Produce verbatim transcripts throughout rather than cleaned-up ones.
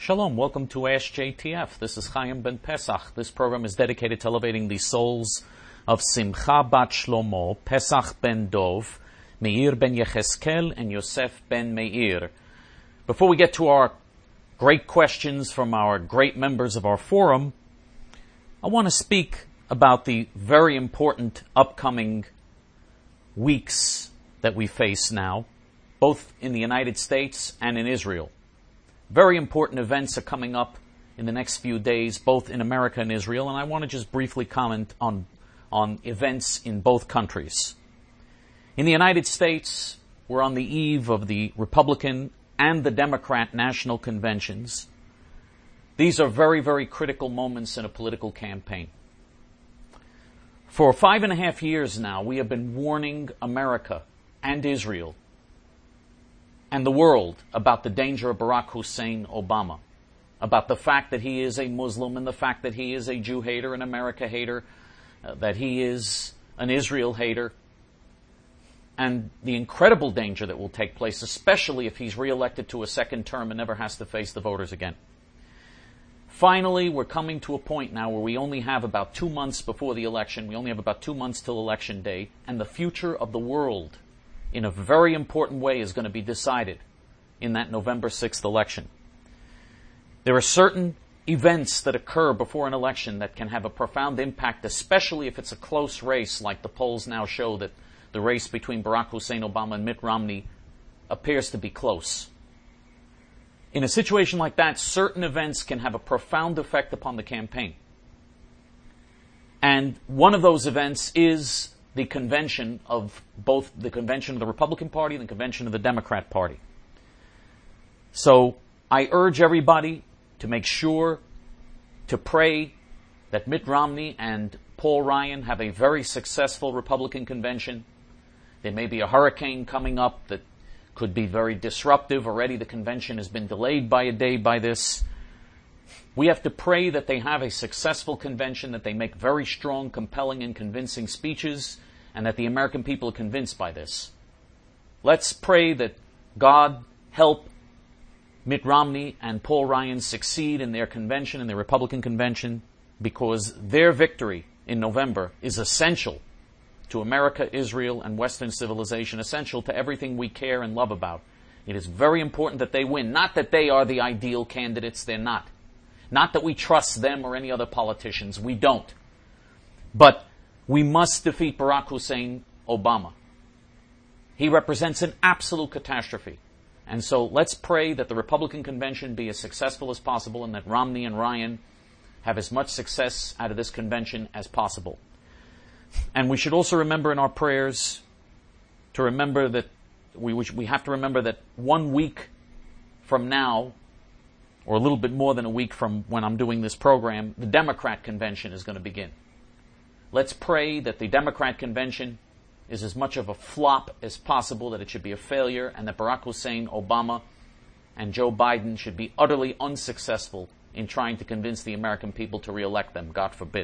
Shalom, welcome to Ask J T F. This is Chaim Ben Pesach. This program is dedicated to elevating the souls of Simcha Bat Shlomo, Pesach Ben Dov, Meir Ben Yecheskel, and Yosef Ben Meir. Before we get to our great questions from our great members of our forum, I want to speak about the very important upcoming weeks that we face now, both in the United States and in Israel. Very important events are coming up in the next few days, both in America and Israel, and I want to just briefly comment on, on events in both countries. In the United States, we're on the eve of the Republican and the Democrat national conventions. These are very, very critical moments in a political campaign. For five and a half years now, we have been warning America and Israel and the world about the danger of Barack Hussein Obama, about the fact that he is a Muslim and the fact that he is a Jew hater, an America hater, uh, that he is an Israel hater, and the incredible danger that will take place, especially if he's reelected to a second term and never has to face the voters again. Finally, we're coming to a point now where we only have about two months before the election, we only have about two months till election day, and the future of the world in a very important way is going to be decided in that November sixth election. There are certain events that occur before an election that can have a profound impact, especially if it's a close race, like the polls now show that the race between Barack Hussein Obama and Mitt Romney appears to be close. In a situation like that, certain events can have a profound effect upon the campaign. And one of those events is the convention of both the convention of the Republican Party and the convention of the Democrat Party. So I urge everybody to make sure to pray that Mitt Romney and Paul Ryan have a very successful Republican convention. There may be a hurricane coming up that could be very disruptive. Already the convention has been delayed by a day by this. We have to pray that they have a successful convention, that they make very strong, compelling, and convincing speeches, and that the American people are convinced by this. Let's pray that God help Mitt Romney and Paul Ryan succeed in their convention, in their Republican convention, because their victory in November is essential to America, Israel, and Western civilization, essential to everything we care and love about. It is very important that they win. Not that they are the ideal candidates, they're not. Not that we trust them or any other politicians, we don't. But we must defeat Barack Hussein Obama. He represents an absolute catastrophe. And so let's pray that the Republican convention be as successful as possible and that Romney and Ryan have as much success out of this convention as possible. And we should also remember in our prayers to remember that we, we have to remember that one week from now, or a little bit more than a week from when I'm doing this program, the Democrat convention is going to begin. Let's pray that the Democrat convention is as much of a flop as possible, that it should be a failure, and that Barack Hussein Obama and Joe Biden should be utterly unsuccessful in trying to convince the American people to reelect them, God forbid.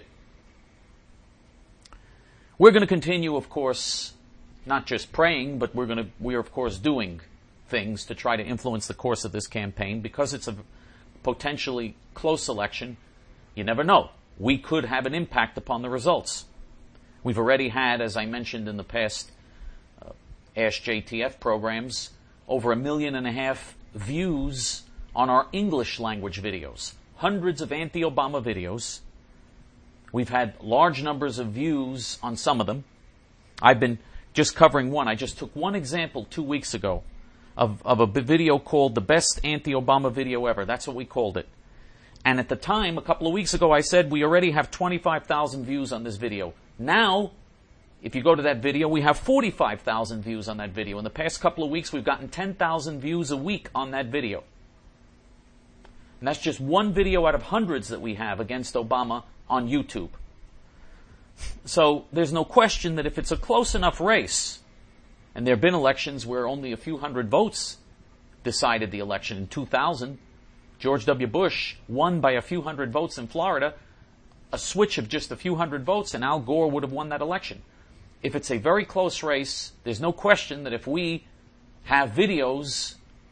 We're going to continue, of course, not just praying, but we're going to, we are, of course, doing things to try to influence the course of this campaign. Because it's a potentially close election, you never know. We could have an impact upon the results. We've already had, as I mentioned in the past uh, Ask J T F programs, over a million and a half views on our English language videos. Hundreds of anti-Obama videos. We've had large numbers of views on some of them. I've been just covering one. I just took one example two weeks ago of, of a video called The Best Anti-Obama Video Ever. That's what we called it. And at the time, a couple of weeks ago, I said we already have twenty-five thousand views on this video. Now, if you go to that video, we have forty-five thousand views on that video. In the past couple of weeks, we've gotten ten thousand views a week on that video. And that's just one video out of hundreds that we have against Obama on YouTube. So there's no question that if it's a close enough race, and there have been elections where only a few hundred votes decided the election. In two thousand, George W. Bush won by a few hundred votes in Florida, a switch of just a few hundred votes, and Al Gore would have won that election. If it's a very close race, there's no question that if we have videos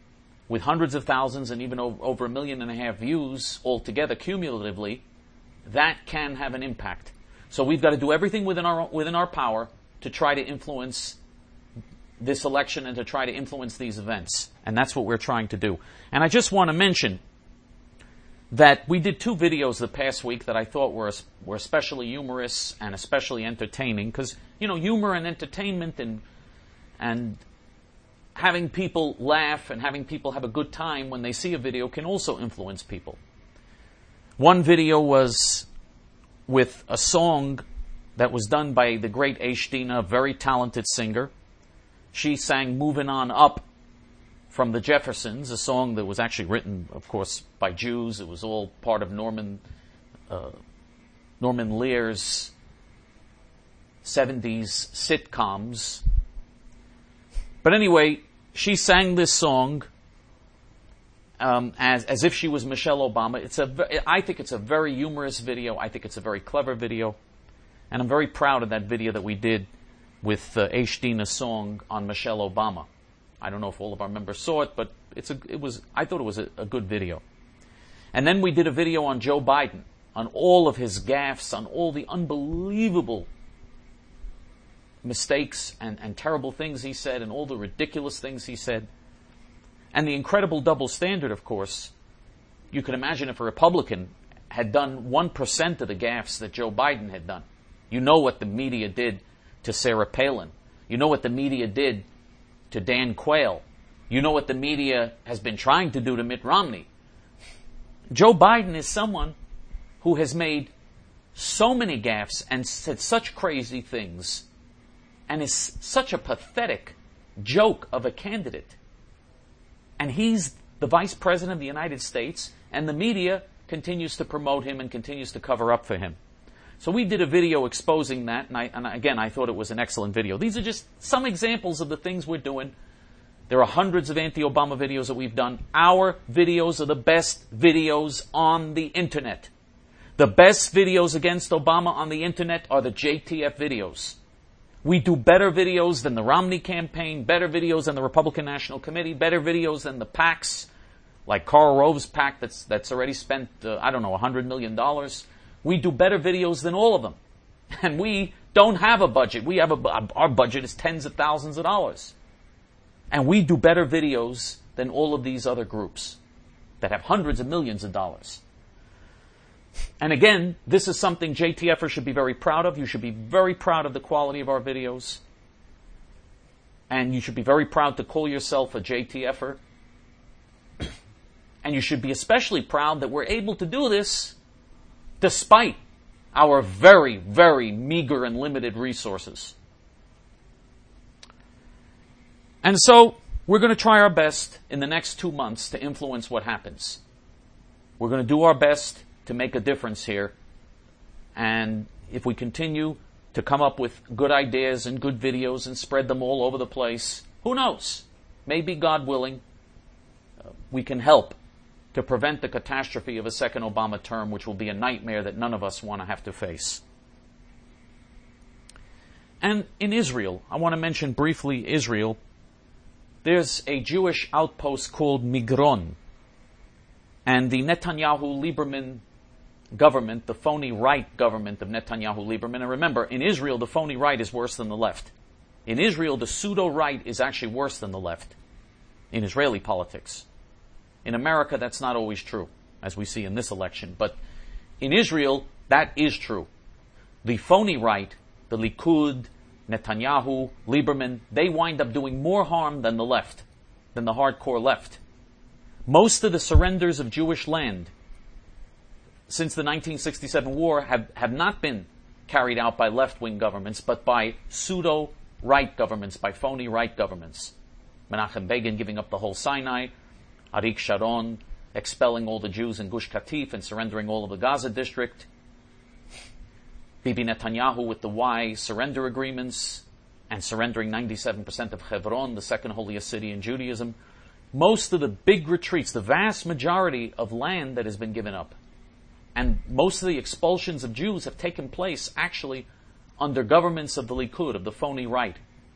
with hundreds of thousands and even over, over a million and a half views altogether cumulatively, that can have an impact. So we've got to do everything within our within our power to try to influence this election and to try to influence these events. And that's what we're trying to do. And I just want to mention that we did two videos the past week that I thought were were especially humorous and especially entertaining, because, you know, humor and entertainment and and having people laugh and having people have a good time when they see a video can also influence people. One video was with a song that was done by the great Aish Dina, a very talented singer. She sang "Moving On Up" from the Jeffersons, a song that was actually written, of course, by Jews. It was all part of Norman uh, Norman Lear's seventies sitcoms. But anyway, she sang this song um, as as if she was Michelle Obama. It's a I think it's a very humorous video. I think it's a very clever video, and I'm very proud of that video that we did with uh, Aish Dina's song on Michelle Obama. I don't know if all of our members saw it, but it's a, it was I thought it was a, a good video. And then we did a video on Joe Biden, on all of his gaffes, on all the unbelievable mistakes and, and terrible things he said, and all the ridiculous things he said. And the incredible double standard, of course. You can imagine if a Republican had done one percent of the gaffes that Joe Biden had done. You know what the media did to Sarah Palin. You know what the media did to Dan Quayle. You know what the media has been trying to do to Mitt Romney. Joe Biden is someone who has made so many gaffes and said such crazy things and is such a pathetic joke of a candidate. And he's the Vice President of the United States, and the media continues to promote him and continues to cover up for him. So we did a video exposing that, and, I, and again, I thought it was an excellent video. These are just some examples of the things we're doing. There are hundreds of anti-Obama videos that we've done. Our videos are the best videos on the internet. The best videos against Obama on the internet are the J T F videos. We do better videos than the Romney campaign, better videos than the Republican National Committee, better videos than the PACs, like Karl Rove's PAC that's that's already spent, uh, I don't know, one hundred million dollars. We do better videos than all of them. And we don't have a budget. We have a, our budget is tens of thousands of dollars. And we do better videos than all of these other groups that have hundreds of millions of dollars. And again, this is something J T Fers should be very proud of. You should be very proud of the quality of our videos. And you should be very proud to call yourself a J T Fer. And you should be especially proud that we're able to do this despite our very, very meager and limited resources. And so, we're going to try our best in the next two months to influence what happens. We're going to do our best to make a difference here. And if we continue to come up with good ideas and good videos and spread them all over the place, who knows? Maybe, God willing, uh, we can help to prevent the catastrophe of a second Obama term, which will be a nightmare that none of us want to have to face. And in Israel, I want to mention briefly Israel. There's a Jewish outpost called Migron. And the Netanyahu-Lieberman government, the phony right government of Netanyahu-Lieberman, and remember, in Israel, the phony right is worse than the left. In Israel, the pseudo-right is actually worse than the left in Israeli politics. In America, that's not always true, as we see in this election. But in Israel, that is true. The phony right, the Likud, Netanyahu, Lieberman, they wind up doing more harm than the left, than the hardcore left. Most of the surrenders of Jewish land since the nineteen sixty-seven war have, have not been carried out by left-wing governments, but by pseudo-right governments, by phony right governments. Menachem Begin giving up the whole Sinai, Arik Sharon expelling all the Jews in Gush Katif and surrendering all of the Gaza district, Bibi Netanyahu with the Y surrender agreements and surrendering ninety-seven percent of Hebron, the second holiest city in Judaism. Most of the big retreats, the vast majority of land that has been given up, and most of the expulsions of Jews have taken place actually under governments of the Likud, of the phony right.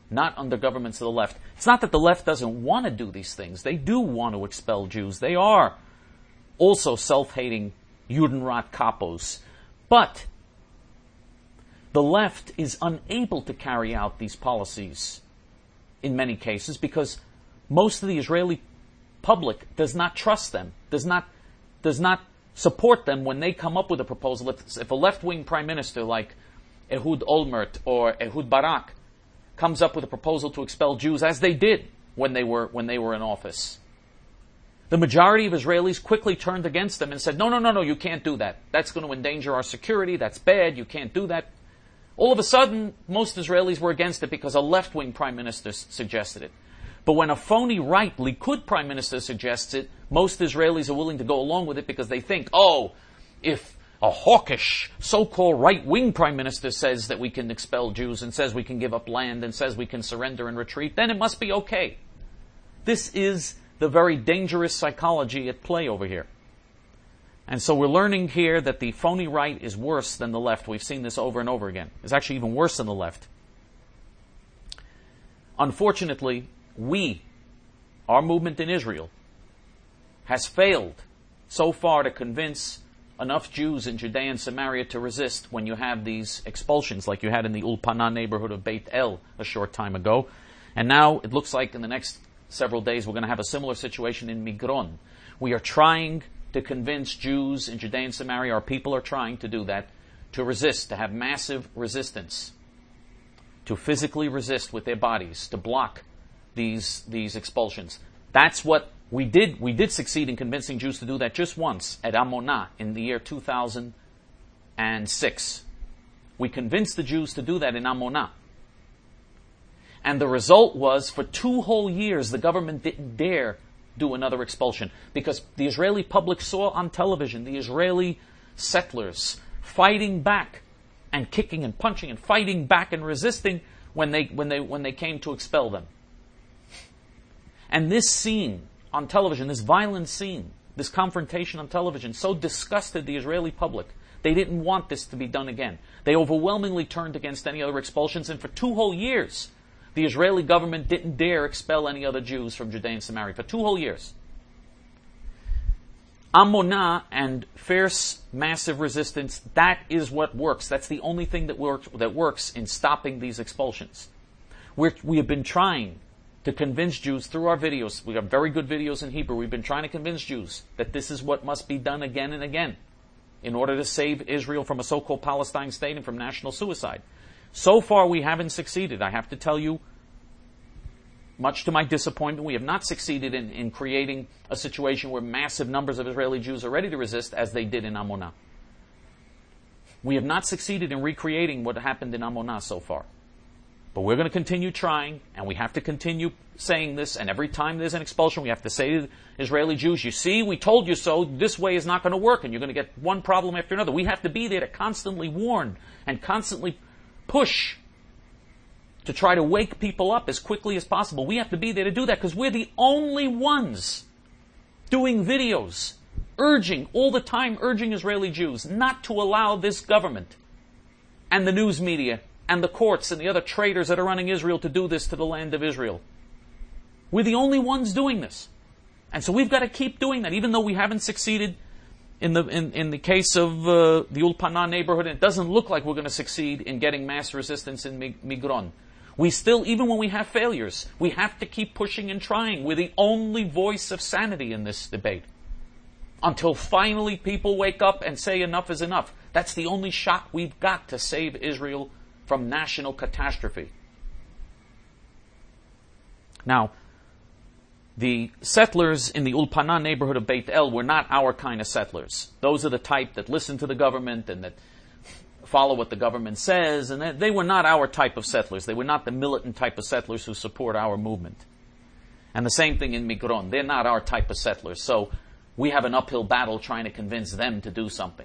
not under governments of the left. It's not that the left doesn't want to do these things. They do want to expel Jews. They are also self-hating Judenrat capos. But the left is unable to carry out these policies in many cases because most of the Israeli public does not trust them, does not does not support them when they come up with a proposal. If, if a left-wing prime minister like Ehud Olmert or Ehud Barak comes up with a proposal to expel Jews, as they did when they were when they were in office, the majority of Israelis quickly turned against them and said, no, no, no, no, you can't do that. That's going to endanger our security. That's bad. You can't do that. All of a sudden, most Israelis were against it because a left-wing prime minister s- suggested it. But when a phony right Likud prime minister suggests it, most Israelis are willing to go along with it because they think, oh, if a hawkish so-called right-wing prime minister says that we can expel Jews and says we can give up land and says we can surrender and retreat, then it must be okay. This is the very dangerous psychology at play over here. And so we're learning here that the phony right is worse than the left. We've seen this over and over again. It's actually even worse than the left. Unfortunately, we, our movement in Israel, has failed so far to convince enough Jews in Judea and Samaria to resist when you have these expulsions like you had in the Ulpana neighborhood of Beit El a short time ago. And now it looks like in the next several days we're going to have a similar situation in Migron. We are trying to convince Jews in Judea and Samaria, our people are trying to do that, to resist, to have massive resistance, to physically resist with their bodies, to block these these expulsions. That's what we did. We did succeed in convincing Jews to do that just once at Amonah in the year two thousand six. We convinced the Jews to do that in Amonah. And the result was, for two whole years, the government didn't dare do another expulsion because the Israeli public saw on television the Israeli settlers fighting back and kicking and punching and fighting back and resisting when they when they when they came to expel them. And this scene on television, this violent scene, this confrontation on television, so disgusted the Israeli public. They didn't want this to be done again. They overwhelmingly turned against any other expulsions, and for two whole years, the Israeli government didn't dare expel any other Jews from Judea and Samaria. For two whole years. Amonah and fierce, massive resistance, that is what works. That's the only thing that works, that works in stopping these expulsions. We're, we have been trying to convince Jews through our videos. We have very good videos in Hebrew. We've been trying to convince Jews that this is what must be done again and again in order to save Israel from a so-called Palestine state and from national suicide. So far, we haven't succeeded. I have to tell you, much to my disappointment, we have not succeeded in, in creating a situation where massive numbers of Israeli Jews are ready to resist as they did in Amonah. We have not succeeded in recreating what happened in Amonah so far. But we're going to continue trying, and we have to continue saying this, and every time there's an expulsion, we have to say to Israeli Jews, you see, we told you so, this way is not going to work, and you're going to get one problem after another. We have to be there to constantly warn and constantly push to try to wake people up as quickly as possible. We have to be there to do that because we're the only ones doing videos, urging, all the time urging Israeli Jews not to allow this government and the news media and the courts and the other traitors that are running Israel to do this to the land of Israel. We're the only ones doing this. And so we've got to keep doing that, even though we haven't succeeded in the in, in the case of uh, the Ulpana neighborhood, and it doesn't look like we're going to succeed in getting mass resistance in Migron. We still, even when we have failures, we have to keep pushing and trying. We're the only voice of sanity in this debate. Until finally people wake up and say enough is enough. That's the only shot we've got to save Israel from national catastrophe. Now, the settlers in the Ulpana neighborhood of Beit El were not our kind of settlers. Those are the type that listen to the government and that follow what the government says, and they were not our type of settlers. They were not the militant type of settlers who support our movement. And the same thing in Migron. They're not our type of settlers. So we have an uphill battle trying to convince them to do something.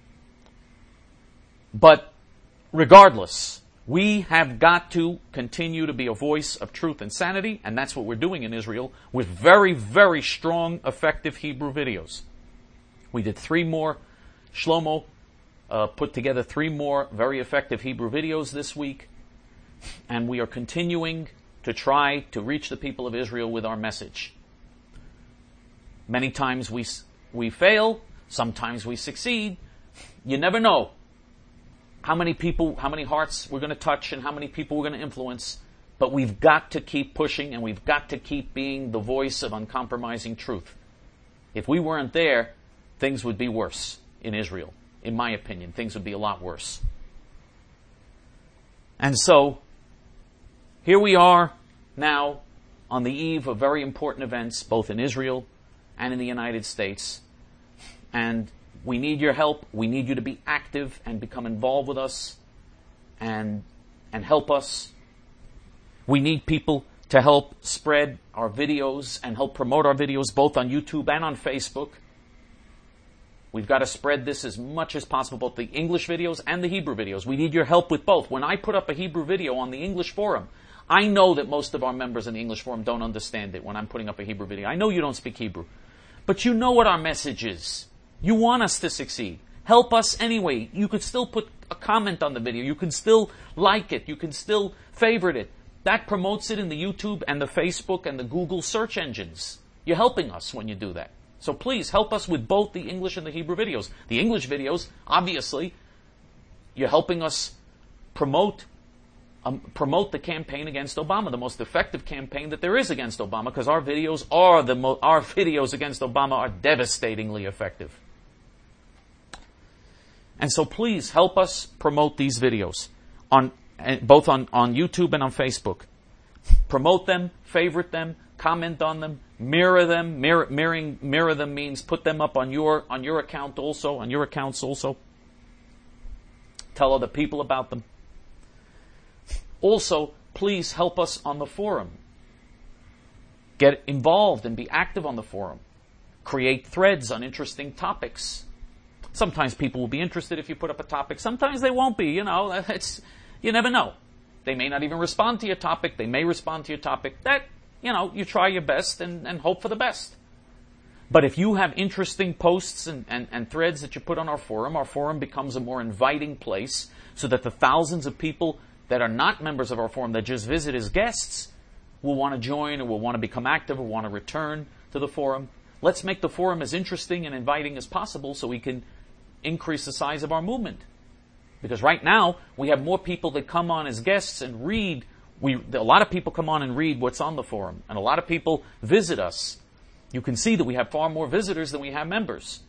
But regardless, we have got to continue to be a voice of truth and sanity, and that's what we're doing in Israel with very, very strong, effective Hebrew videos. We did three more. Shlomo uh, put together three more very effective Hebrew videos this week And we are continuing to try to reach the people of Israel with our message. Many times we we fail, sometimes we succeed. You never know how many people, how many hearts we're going to touch and how many people we're going to influence. But we've got to keep pushing, and we've got to keep being the voice of uncompromising truth. If we weren't there, things would be worse in Israel. In my opinion, things would be a lot worse. And so, here we are now on the eve of very important events, both in Israel and in the United States. And we need your help. We need you to be active and become involved with us and, and help us. We need people to help spread our videos and help promote our videos both on YouTube and on Facebook. We've got to spread this as much as possible, both the English videos and the Hebrew videos. We need your help with both. When I put up a Hebrew video on the English forum, I know that most of our members in the English forum don't understand it when I'm putting up a Hebrew video. I know you don't speak Hebrew. But you know what our message is. You want us to succeed. Help us anyway. You could still put a comment on the video. You can still like it. You can still favorite it. That promotes it in the YouTube and the Facebook and the Google search engines. You're helping us when you do that. So please help us with both the English and the Hebrew videos. The English videos, obviously, you're helping us promote um, promote the campaign against Obama, the most effective campaign that there is against Obama, because our videos are the mo- our videos against Obama are devastatingly effective. And so please help us promote these videos on both on, on YouTube and on Facebook. Promote them, favorite them, comment on them, mirror them. Mirror, mirroring, mirror them means put them up on your on your account also, on your accounts also. Tell other people about them. Also, please help us on the forum. Get involved and be active on the forum. Create threads on interesting topics. Sometimes people will be interested if you put up a topic. Sometimes they won't be. You know, it's you never know. They may not even respond to your topic. They may respond to your topic. That, you know, you try your best and, and hope for the best. But if you have interesting posts and, and, and threads that you put on our forum, our forum becomes a more inviting place so that the thousands of people that are not members of our forum that just visit as guests will want to join or will want to become active or want to return to the forum. Let's make the forum as interesting and inviting as possible so we can increase the size of our movement. Because right now, we have more people that come on as guests and read. We, a lot of people come on and read what's on the forum. And a lot of people visit us. You can see that we have far more visitors than we have members.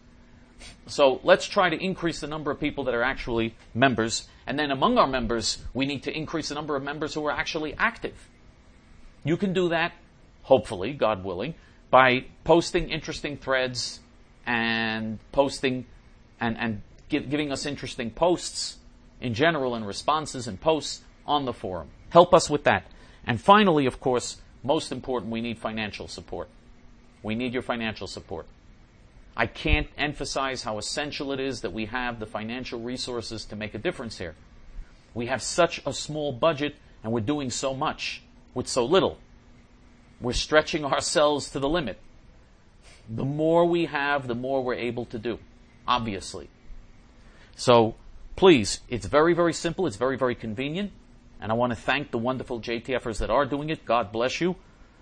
So let's try to increase the number of people that are actually members. And then among our members, we need to increase the number of members who are actually active. You can do that, hopefully, God willing, by posting interesting threads and posting and, and give, giving us interesting posts in general and responses and posts on the forum. Help us with that. And finally, of course, most important, we need financial support. We need your financial support. I can't emphasize how essential it is that we have the financial resources to make a difference here. We have such a small budget and we're doing so much with so little. We're stretching ourselves to the limit. The more we have, the more we're able to do, obviously. So, please, it's very, very simple. It's very, very convenient. And I want to thank the wonderful J T Fers that are doing it. God bless you.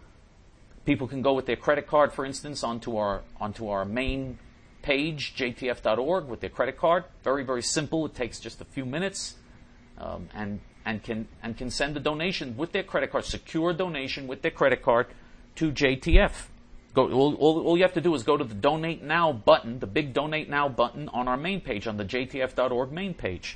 People can go with their credit card, for instance, onto our onto our main page, J T F dot org, with their credit card. Very, very simple. It takes just a few minutes, um, and and can and can send a donation with their credit card, secure donation with their credit card to J T F. Go, all, all, all you have to do is go to the Donate Now button, the big Donate Now button on our main page, on the J T F dot org main page.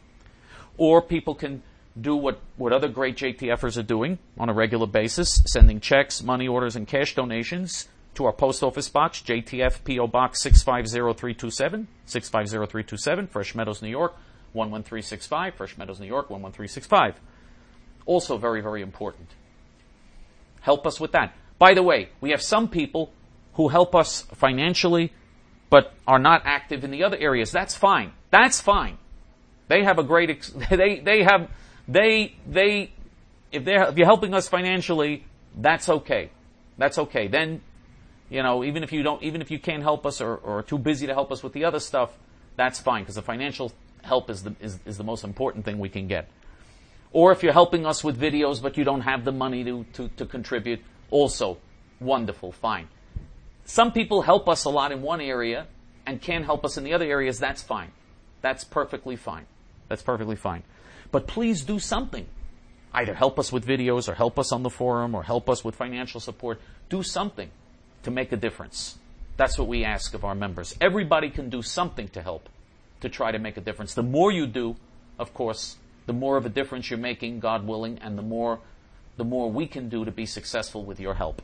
Or people can do what, what other great J T Fers are doing on a regular basis, sending checks, money orders, and cash donations to our post office box, J T F P O Box six five zero three two seven, six five zero three two seven, Fresh Meadows, New York, one one three six five, Fresh Meadows, New York, one one three six five. Also very, very important. Help us with that. By the way, we have some people who help us financially but are not active in the other areas. That's fine. That's fine. They have a great, ex- they, they have, they, they, if they're, if you're helping us financially, that's okay. That's okay. Then, you know, even if you don't, even if you can't help us or, or are too busy to help us with the other stuff, that's fine, because the financial help is the, is, is the most important thing we can get. Or if you're helping us with videos but you don't have the money to, to, to contribute, also wonderful, fine. Some people help us a lot in one area and can't help us in the other areas. That's fine. That's perfectly fine. That's perfectly fine. But please do something. Either help us with videos or help us on the forum or help us with financial support. Do something to make a difference. That's what we ask of our members. Everybody can do something to help, to try to make a difference. The more you do, of course, the more of a difference you're making, God willing, and the more the more we can do to be successful with your help.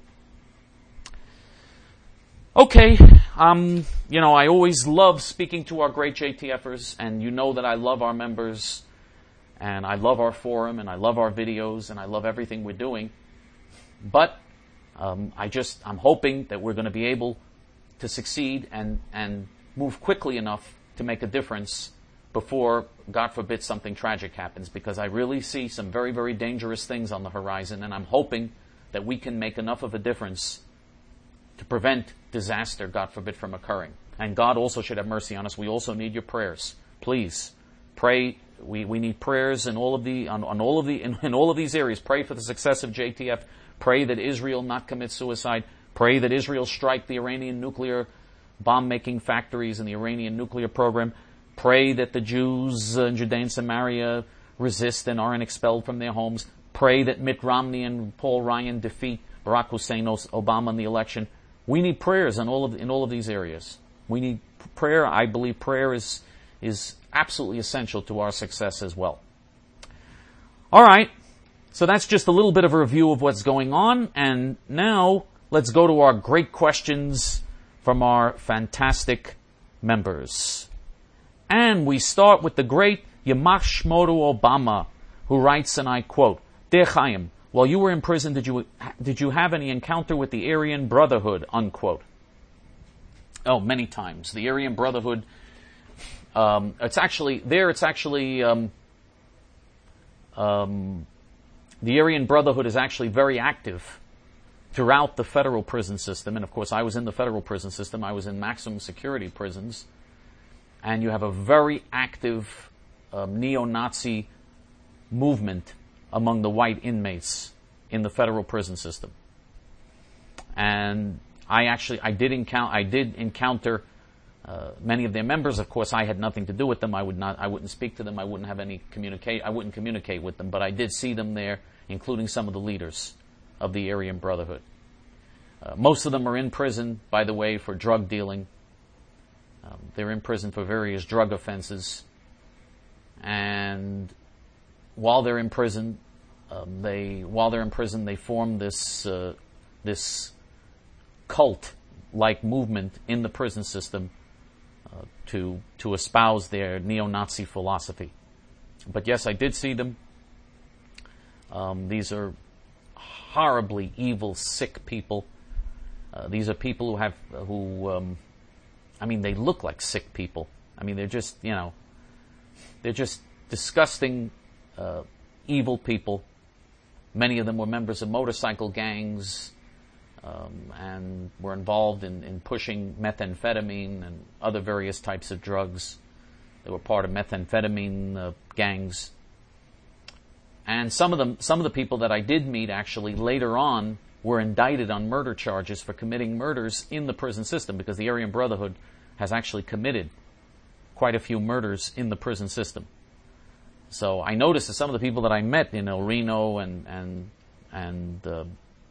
Okay, um, you know, I always love speaking to our great J T Fers, and you know that I love our members, and I love our forum, and I love our videos, and I love everything we're doing. But um, I just, I'm hoping that we're going to be able to succeed and, and move quickly enough to make a difference before, God forbid, something tragic happens, because I really see some very, very dangerous things on the horizon, and I'm hoping that we can make enough of a difference to prevent disaster, God forbid, from occurring. And God also should have mercy on us. We also need your prayers. Please, pray. We, we need prayers in all of the on, on all of the in, in all of these areas. Pray for the success of J T F. Pray that Israel not commit suicide. Pray that Israel strike the Iranian nuclear bomb-making factories and the Iranian nuclear program. Pray that the Jews in Judea and Samaria resist and aren't expelled from their homes. Pray that Mitt Romney and Paul Ryan defeat Barack Hussein Obama in the election. We need prayers in all of in all of these areas. We need prayer. I believe prayer is is absolutely essential to our success as well. All right. So that's just a little bit of a review of what's going on. And now let's go to our great questions from our fantastic members. And we start with the great Yamach Shmoru Obama, who writes, and I quote, Dear Chaim, while you were in prison, did you did you have any encounter with the Aryan Brotherhood, unquote? Oh, many times. The Aryan Brotherhood, um, it's actually, there it's actually, um, um, the Aryan Brotherhood is actually very active throughout the federal prison system. And of course, I was in the federal prison system. I was in maximum security prisons. And you have a very active um, neo-Nazi movement among the white inmates in the federal prison system. And I actually, I did encounter, I did encounter uh, many of their members. Of course, I had nothing to do with them. I would not, I wouldn't speak to them. I wouldn't have any communicate. I wouldn't communicate with them. But I did see them there, including some of the leaders of the Aryan Brotherhood. Uh, most of them are in prison, by the way, for drug dealing. Um, they're in prison for various drug offenses. And while they're in prison, um, they while they're in prison, they form this uh, this cult-like movement in the prison system uh, to to espouse their neo-Nazi philosophy. But yes, I did see them. Um, these are horribly evil, sick people. Uh, these are people who have who. Um, I mean, they look like sick people. I mean, they're just, you know, they're just disgusting, uh, evil people. Many of them were members of motorcycle gangs um, and were involved in, in pushing methamphetamine and other various types of drugs. They were part of methamphetamine uh, gangs. And some of them, some of the people that I did meet actually later on were indicted on murder charges for committing murders in the prison system, because the Aryan Brotherhood has actually committed quite a few murders in the prison system. So I noticed that some of the people that I met in El Reno and and and uh,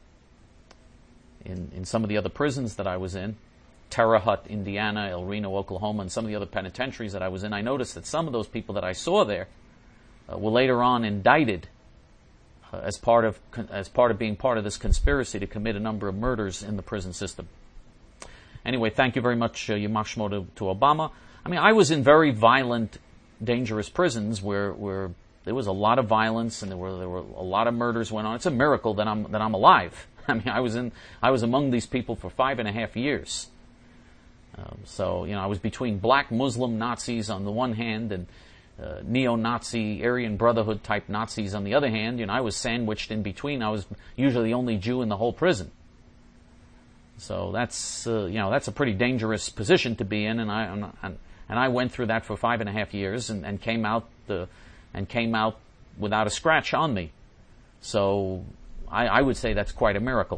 in in some of the other prisons that I was in, Terre Haute, Indiana, El Reno, Oklahoma, and some of the other penitentiaries that I was in, I noticed that some of those people that I saw there uh, were later on indicted Uh, as part of as part of being part of this conspiracy to commit a number of murders in the prison system. Anyway, thank you very much, uh, Yamach Shmo, to, to Obama. I mean, I was in very violent, dangerous prisons where where there was a lot of violence and there were there were a lot of murders went on. It's a miracle that I'm that I'm alive. I mean, I was in I was among these people for five and a half years. Um, so you know, I was between black Muslim Nazis on the one hand and Uh, neo-Nazi, Aryan Brotherhood type Nazis on the other hand. You know, I was sandwiched in between. I was usually the only Jew in the whole prison. So that's, uh, you know, that's a pretty dangerous position to be in, and I and, and I went through that for five and a half years, and, and came out, uh, and came out without a scratch on me. So I, I would say that's quite a miracle.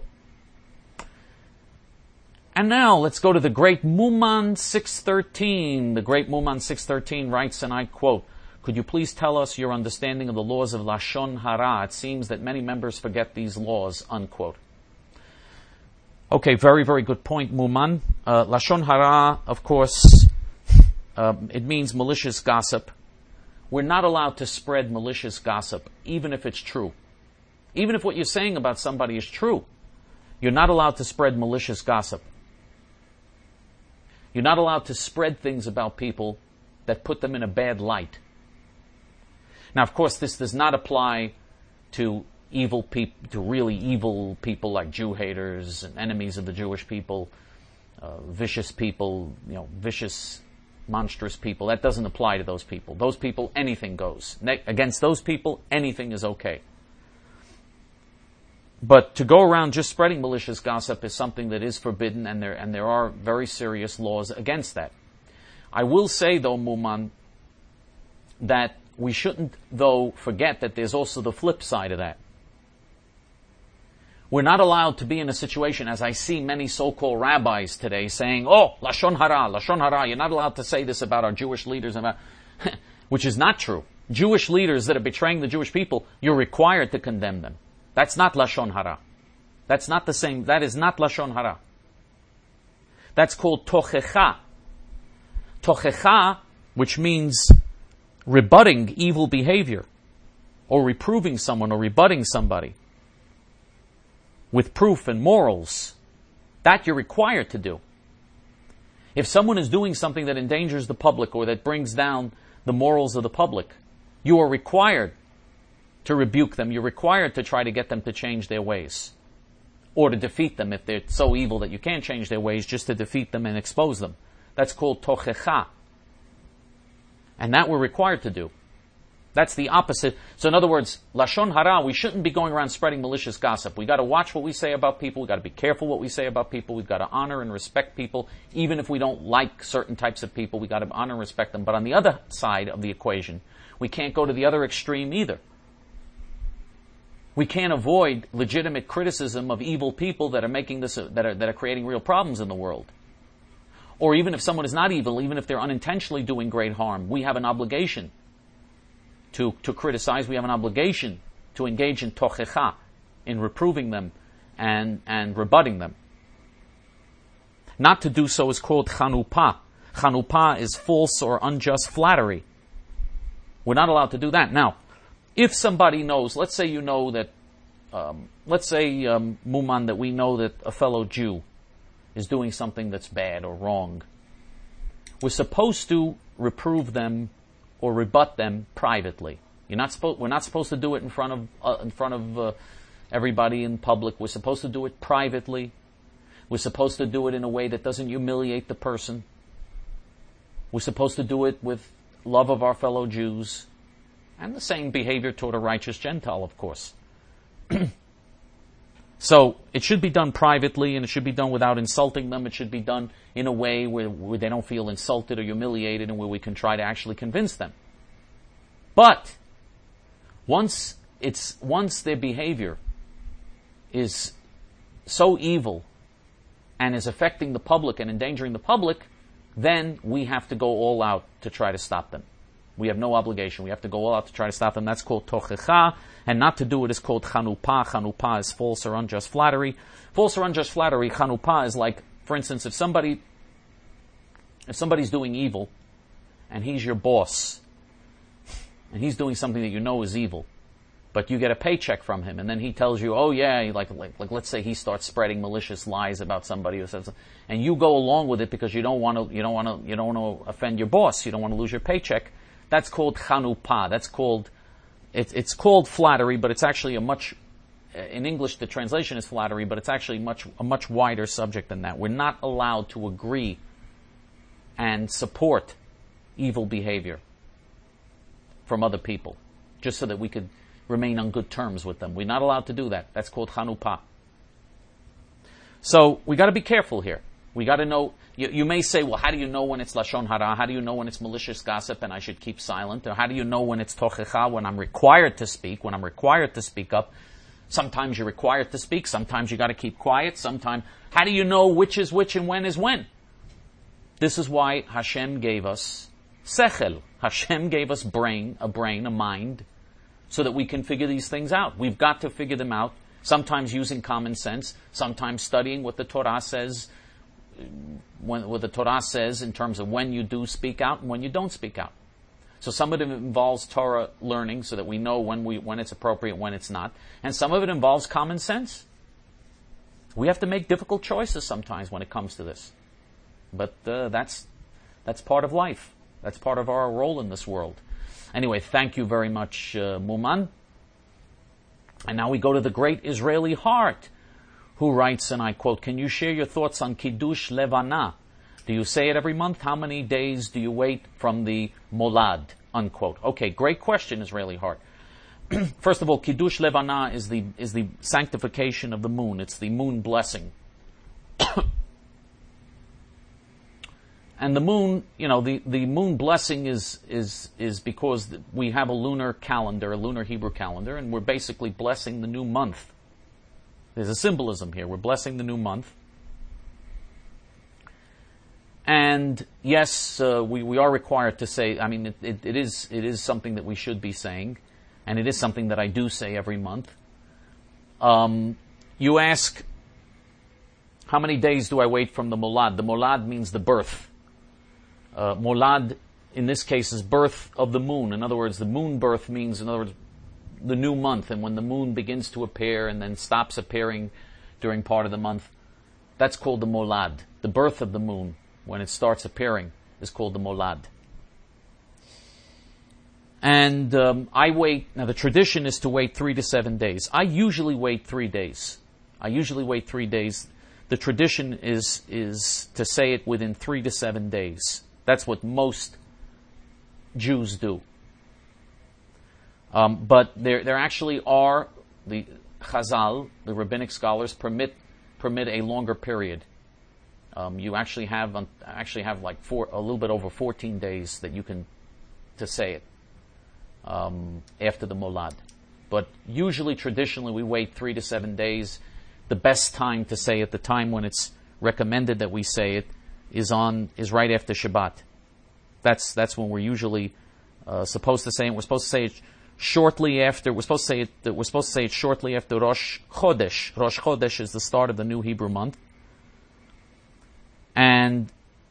And now let's go to the great Muman six thirteen. The great Muman six thirteen writes, and I quote, "Could you please tell us your understanding of the laws of Lashon Hara? It seems that many members forget these laws," unquote. Okay, very, very good point, Muman. Uh, Lashon Hara, of course, uh, it means malicious gossip. We're not allowed to spread malicious gossip, even if it's true. Even if what you're saying about somebody is true, you're not allowed to spread malicious gossip. You're not allowed to spread things about people that put them in a bad light. Now, of course, this does not apply to evil people, to really evil people like Jew haters and enemies of the Jewish people, uh, vicious people, you know, vicious, monstrous people. That doesn't apply to those people. Those people, anything goes. Ne- against those people, anything is okay. But to go around just spreading malicious gossip is something that is forbidden, and there and there are very serious laws against that. I will say, though, Muman, that we shouldn't, though, forget that there's also the flip side of that. We're not allowed to be in a situation, as I see many so-called rabbis today saying, "Oh, Lashon Hara, Lashon Hara, you're not allowed to say this about our Jewish leaders," about which is not true. Jewish leaders that are betraying the Jewish people, you're required to condemn them. That's not Lashon Hara. That's not the same. That is not Lashon Hara. That's called Tochecha. Tochecha, which means rebutting evil behavior, or reproving someone, or rebutting somebody with proof and morals. That you're required to do. If someone is doing something that endangers the public or that brings down the morals of the public, you are required to rebuke them. You're required to try to get them to change their ways. Or to defeat them if they're so evil that you can't change their ways, just to defeat them and expose them. That's called tochecha. And that we're required to do. That's the opposite. So in other words, Lashon Hara, we shouldn't be going around spreading malicious gossip. We've got to watch what we say about people. We've got to be careful what we say about people. We've got to honor and respect people. Even if we don't like certain types of people, we've got to honor and respect them. But on the other side of the equation, we can't go to the other extreme either. We can't avoid legitimate criticism of evil people that are making this, uh, that are that are creating real problems in the world. Or even if someone is not evil, even if they're unintentionally doing great harm, we have an obligation to to criticize. We have an obligation to engage in tochecha, in reproving them and and rebutting them. Not to do so is called chanupah. Chanupah is false or unjust flattery. We're not allowed to do that. Now, if somebody knows, let's say you know that, um, let's say, um, Muman, that we know that a fellow Jew is doing something that's bad or wrong, we're supposed to reprove them or rebut them privately. You're not supposed. We're not supposed to do it in front of uh, in front of uh, everybody in public. We're supposed to do it privately. We're supposed to do it in a way that doesn't humiliate the person. We're supposed to do it with love of our fellow Jews. And the same behavior toward a righteous Gentile, of course. So, it should be done privately, and it should be done without insulting them. It should be done in a way where, where they don't feel insulted or humiliated, and where we can try to actually convince them. But, once it's, once their behavior is so evil, and is affecting the public and endangering the public, then we have to go all out to try to stop them. We have no obligation. We have to go all out to try to stop them. That's called tochecha, and not to do it is called chanupah. Chanupah is false or unjust flattery. False or unjust flattery, chanupah is like, for instance, if somebody, if somebody's doing evil, and he's your boss, and he's doing something that you know is evil, but you get a paycheck from him, and then he tells you, oh yeah, like, like, like let's say he starts spreading malicious lies about somebody who says, and you go along with it because you don't want to, you don't want to, you don't want to offend your boss, you don't want to lose your paycheck. That's called chanupah. That's called, it's, it's called flattery, but it's actually a much, in English the translation is flattery, but it's actually much, a much wider subject than that. We're not allowed to agree and support evil behavior from other people, just so that we could remain on good terms with them. We're not allowed to do that. That's called chanupah. So, we gotta be careful here. We got to know. You, you may say, well, how do you know when it's lashon hara? How do you know when it's malicious gossip and I should keep silent? Or how do you know when it's tochecha, when I'm required to speak, when I'm required to speak up? Sometimes you're required to speak. Sometimes you got to keep quiet. Sometimes, how do you know which is which and when is when? This is why Hashem gave us sechel. Hashem gave us brain, a brain, a mind, so that we can figure these things out. We've got to figure them out. Sometimes using common sense. Sometimes studying what the Torah says. When, what the Torah says in terms of when you do speak out and when you don't speak out. So some of it involves Torah learning so that we know when we when it's appropriate, when it's not. And some of it involves common sense. We have to make difficult choices sometimes when it comes to this. But uh, that's that's part of life. That's part of our role in this world. Anyway, thank you very much, uh, Muman. And now we go to the great Israeli Heart, who writes, and I quote, "Can you share your thoughts on Kiddush Levana? Do you say it every month? How many days do you wait from the Molad?" Unquote. Okay, great question, Israeli Heart. First of all, Kiddush Levana is the is the sanctification of the moon. It's the moon blessing. And the moon, you know, the, the moon blessing is is is because we have a lunar calendar, a lunar Hebrew calendar, and we're basically blessing the new month. There's a symbolism here. We're blessing the new month. And yes, uh, we, we are required to say, I mean, it, it, it is it is something that we should be saying, and it is something that I do say every month. Um, you ask, how many days do I wait from the Molad? The Molad means the birth. Uh, Molad, in this case, is birth of the moon. In other words, the moon birth means, in other words, the new month, and when the moon begins to appear and then stops appearing during part of the month, that's called the Molad. The birth of the moon, when it starts appearing, is called the Molad. And um, I wait, now the tradition is to wait three to seven days. I usually wait three days. I usually wait three days. The tradition is is to say it within three to seven days. That's what most Jews do. Um, but there, there actually are, the Chazal, the rabbinic scholars, permit permit a longer period. Um, you actually have um, actually have like four, a little bit over fourteen days that you can to say it um, after the Molad. But usually, traditionally, we wait three to seven days. The best time to say it, the time when it's recommended that we say it, is on is right after Shabbat. That's that's when we're usually uh, supposed to say it. We're supposed to say it shortly after. We're supposed to say it. We're supposed to say it shortly after Rosh Chodesh. Rosh Chodesh is the start of the new Hebrew month. And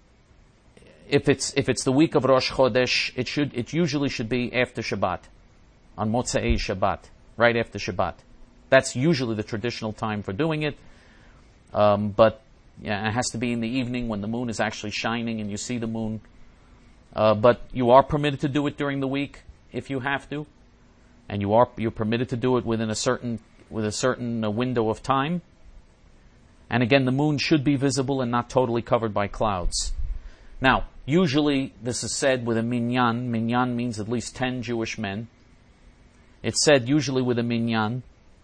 if it's if it's the week of Rosh Chodesh, it should it usually should be after Shabbat, on Motzei Shabbat, right after Shabbat. That's usually the traditional time for doing it. Um, but yeah, it has to be in the evening when the moon is actually shining and you see the moon. Uh, but you are permitted to do it during the week if you have to, and you are you're permitted to do it within a certain with a certain uh, window of time. And again, the moon should be visible and not totally covered by clouds. Now, usually this is said with a minyan. Minyan means at least ten Jewish men. It's said usually with a minyan.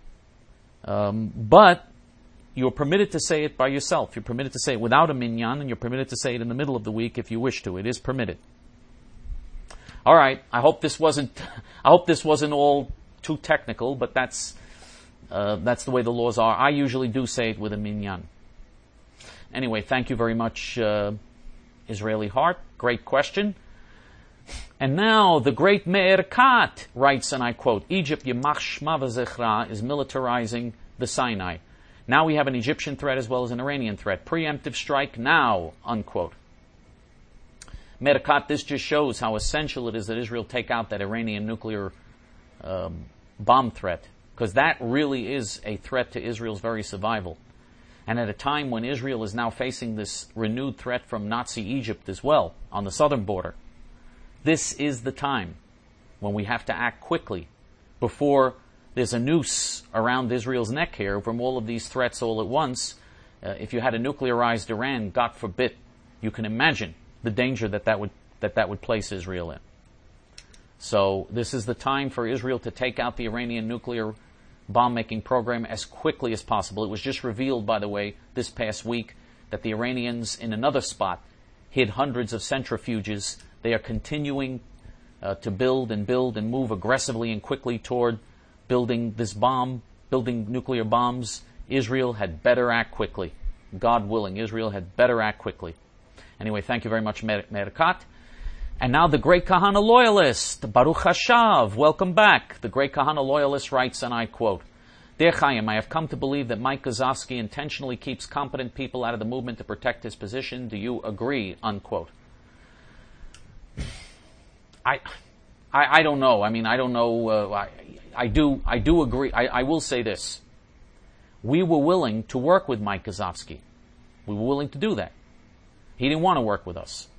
Um, but you're permitted to say it by yourself. You're permitted to say it without a minyan, and you're permitted to say it in the middle of the week if you wish to. It is permitted. All right. I hope this wasn't. I hope this wasn't all too technical, but that's uh, that's the way the laws are. I usually do say it with a minyan. Anyway, thank you very much, uh, Israeli Heart. Great question. And now the great Me'er Kat writes, and I quote, "Egypt, Yemach Shma v'Zechra, is militarizing the Sinai. Now we have an Egyptian threat as well as an Iranian threat. Preemptive strike now," unquote. Me'er Kat, this just shows how essential it is that Israel take out that Iranian nuclear um, bomb threat, because that really is a threat to Israel's very survival. And at a time when Israel is now facing this renewed threat from Nazi Egypt as well on the southern border, this is the time when we have to act quickly before there's a noose around Israel's neck here from all of these threats all at once. Uh, if you had a nuclearized Iran, God forbid, you can imagine the danger that that would that that would place Israel in. So this is the time for Israel to take out the Iranian nuclear bomb-making program as quickly as possible. It was just revealed, by the way, this past week that the Iranians in another spot hid hundreds of centrifuges. They are continuing uh, to build and build and move aggressively and quickly toward building this bomb, building nuclear bombs. Israel had better act quickly. God willing, Israel had better act quickly. Anyway, thank you very much, Merkat. And now the great Kahana loyalist, Baruch Hashav, welcome back. The great Kahana loyalist writes, and I quote, Dear Chaim, I have come to believe that Mike Gazovsky intentionally keeps competent people out of the movement to protect his position. Do you agree? Unquote. I, I, I don't know. I mean, I don't know. Uh, I, I do, I do agree. I, I will say this. We were willing to work with Mike Gazovsky. We were willing to do that. He didn't want to work with us.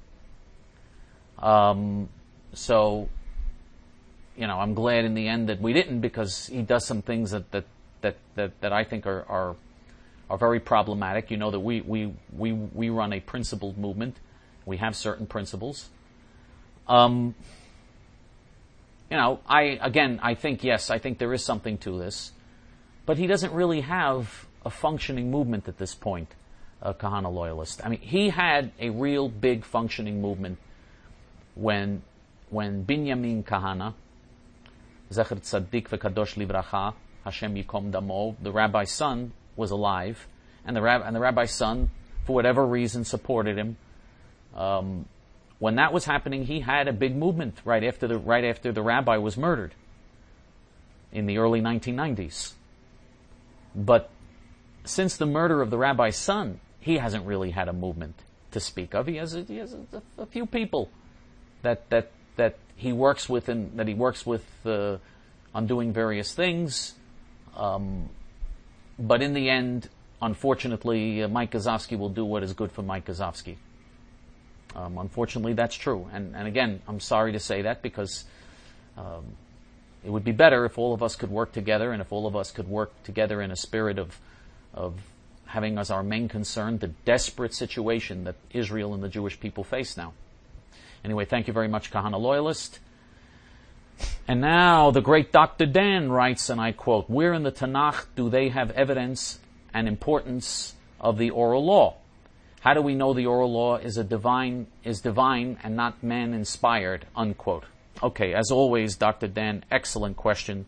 Um, so, you know, I'm glad in the end that we didn't, because he does some things that, that, that, that, that I think are, are, are very problematic. You know that we, we, we, we run a principled movement. We have certain principles. Um, you know, I, again, I think, yes, I think there is something to this, but he doesn't really have a functioning movement at this point, a Kahana loyalist. I mean, he had a real big functioning movement when, when Binyamin Kahana, Zecher Tzaddik V'Kadosh Livracha, Hashem Yikom Damo, the rabbi's son, was alive, and the, rab- and the rabbi's son, for whatever reason, supported him. Um, when that was happening, he had a big movement right after the right after the rabbi was murdered in the early nineteen nineties. But since the murder of the rabbi's son, he hasn't really had a movement to speak of. He has a, he has a, a few people that that that he works with and that he works with uh, on doing various things. Um, but in the end, unfortunately, uh, Mike Gazovsky will do what is good for Mike Gazovsky. Um, unfortunately, that's true. And, and again, I'm sorry to say that, because um, it would be better if all of us could work together, and if all of us could work together in a spirit of of having as our main concern the desperate situation that Israel and the Jewish people face now. Anyway, thank you very much, Kahana Loyalist. And now the great Doctor Dan writes, and I quote, where in the Tanakh do they have evidence and importance of the oral law? How do we know the oral law is a divine is divine and not man-inspired? Unquote. Okay, as always, Doctor Dan, excellent question.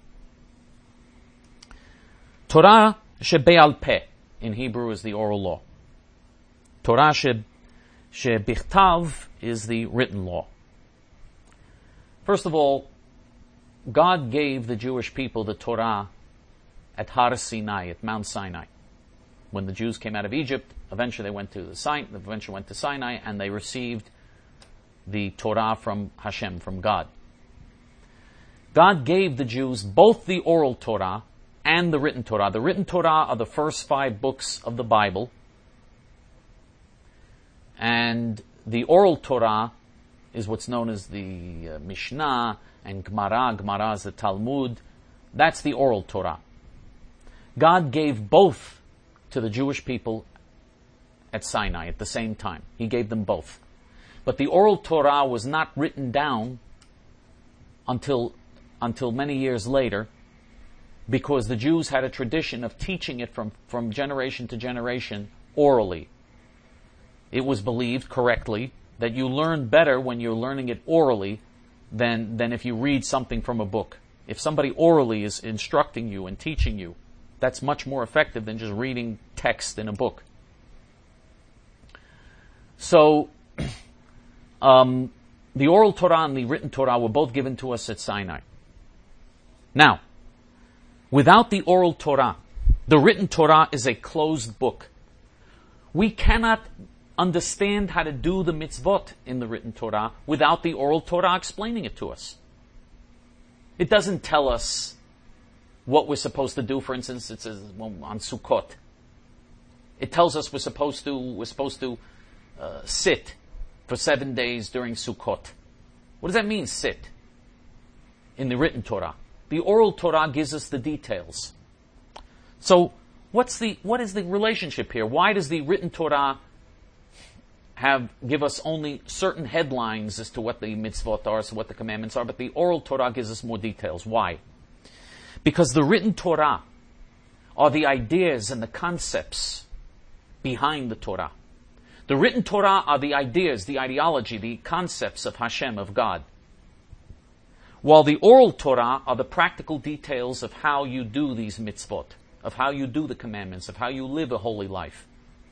Torah shebe'al peh, in Hebrew, is the oral law. Torah she, shebichtav is the written law. First of all, God gave the Jewish people the Torah at Har Sinai, at Mount Sinai. When the Jews came out of Egypt, eventually they went to the Sinai, eventually went to Sinai, and they received the Torah from Hashem, from God. God gave the Jews both the oral Torah and the written Torah. The written Torah are the first five books of the Bible, and the oral Torah is what's known as the uh, Mishnah and Gemara. Gemara is the Talmud. That's the oral Torah. God gave both to the Jewish people at Sinai at the same time. He gave them both. But the oral Torah was not written down until, until many years later, because the Jews had a tradition of teaching it from, from generation to generation orally. It was believed correctly that you learn better when you're learning it orally than, than if you read something from a book. If somebody orally is instructing you and teaching you, that's much more effective than just reading text in a book. So, um, the oral Torah and the written Torah were both given to us at Sinai. Now, without the oral Torah, the written Torah is a closed book. We cannot understand how to do the mitzvot in the written Torah without the oral Torah explaining it to us. It doesn't tell us what we're supposed to do. For instance, it says on Sukkot. It tells us we're supposed to we're supposed to uh, sit for seven days during Sukkot. What does that mean, sit? In the written Torah, the oral Torah gives us the details. So, what's the what is the relationship here? Why does the written Torah have give us only certain headlines as to what the mitzvot are, so what the commandments are, but the oral Torah gives us more details? Why? Because the written Torah are the ideas and the concepts behind the Torah. The written Torah are the ideas, the ideology, the concepts of Hashem, of God. While the oral Torah are the practical details of how you do these mitzvot, of how you do the commandments, of how you live a holy life.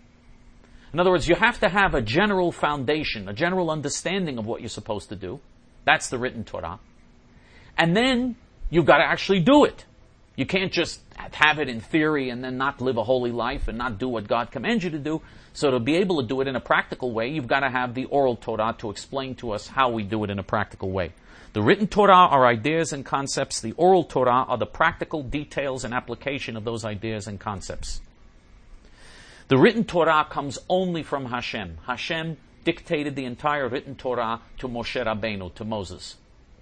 In other words, you have to have a general foundation, a general understanding of what you're supposed to do. That's the written Torah. And then you've got to actually do it. You can't just have it in theory and then not live a holy life and not do what God commands you to do. So to be able to do it in a practical way, you've got to have the oral Torah to explain to us how we do it in a practical way. The written Torah are ideas and concepts. The oral Torah are the practical details and application of those ideas and concepts. The written Torah comes only from Hashem. Hashem dictated the entire written Torah to Moshe Rabbeinu, to Moses.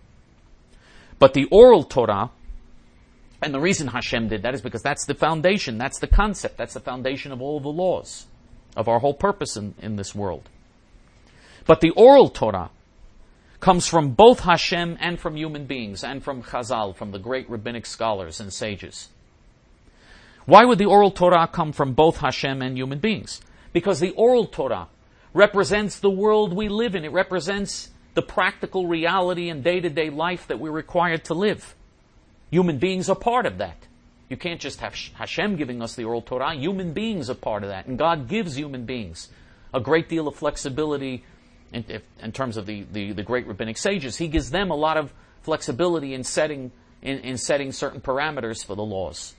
But the oral Torah, and the reason Hashem did that is because that's the foundation, that's the concept, that's the foundation of all of the laws, of our whole purpose in, in this world. But the oral Torah comes from both Hashem and from human beings, and from Chazal, from the great rabbinic scholars and sages. Why would the oral Torah come from both Hashem and human beings? Because the oral Torah represents the world we live in. It represents the practical reality and day-to-day life that we're required to live. Human beings are part of that. You can't just have Hashem giving us the oral Torah. Human beings are part of that. And God gives human beings a great deal of flexibility in, in terms of the, the, the great rabbinic sages. He gives them a lot of flexibility in setting, in, in setting certain parameters for the laws.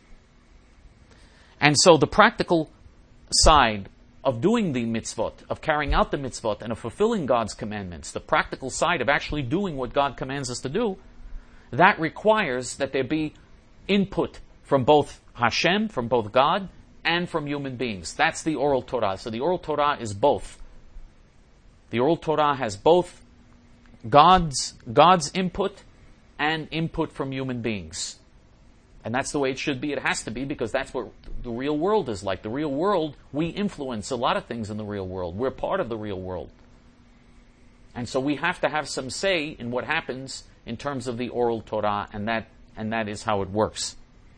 And so the practical side of doing the mitzvot, of carrying out the mitzvot, and of fulfilling God's commandments, the practical side of actually doing what God commands us to do, that requires that there be input from both Hashem, from both God, and from human beings. That's the oral Torah. So the oral Torah is both. The oral Torah has both God's, God's input and input from human beings. And that's the way it should be. It has to be, because that's what the real world is like. The real world, we influence a lot of things in the real world. We're part of the real world. And so we have to have some say in what happens in terms of the oral Torah, and that and that is how it works.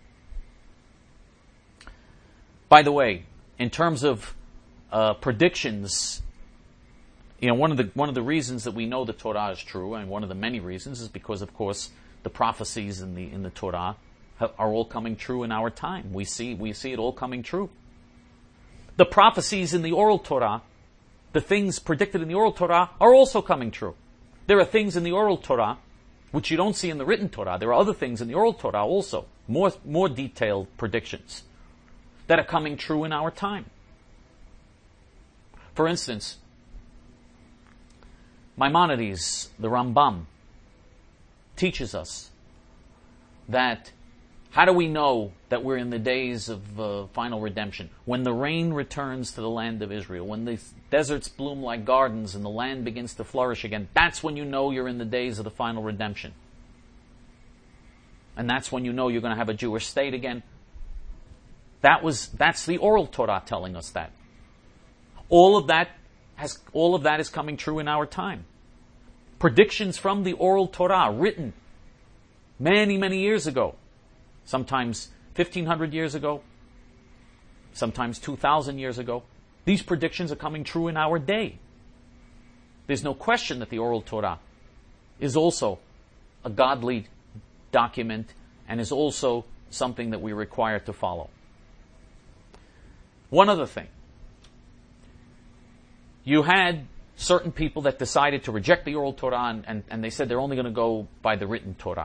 By the way, in terms of uh, predictions, you know, one of the one of the reasons that we know the Torah is true, and one of the many reasons, is because, of course, the prophecies in the in the Torah are all coming true in our time. We see we see it all coming true. The prophecies in the oral Torah, the things predicted in the oral Torah, are also coming true. There are things in the oral Torah which you don't see in the written Torah. There are other things in the oral Torah also, more more detailed predictions that are coming true in our time. For instance, Maimonides, the Rambam, teaches us that how do we know that we're in the days of uh, final redemption? When the rain returns to the land of Israel, when the deserts bloom like gardens and the land begins to flourish again, that's when you know you're in the days of the final redemption. And that's when you know you're going to have a Jewish state again. That was that's the oral Torah telling us that. All of that has all of that is coming true in our time. Predictions from the oral Torah, written many, many years ago. Sometimes fifteen hundred years ago, sometimes two thousand years ago. These predictions are coming true in our day. There's no question that the oral Torah is also a godly document and is also something that we require to follow. One other thing. You had certain people that decided to reject the oral Torah, and, and, and they said they're only going to go by the written Torah.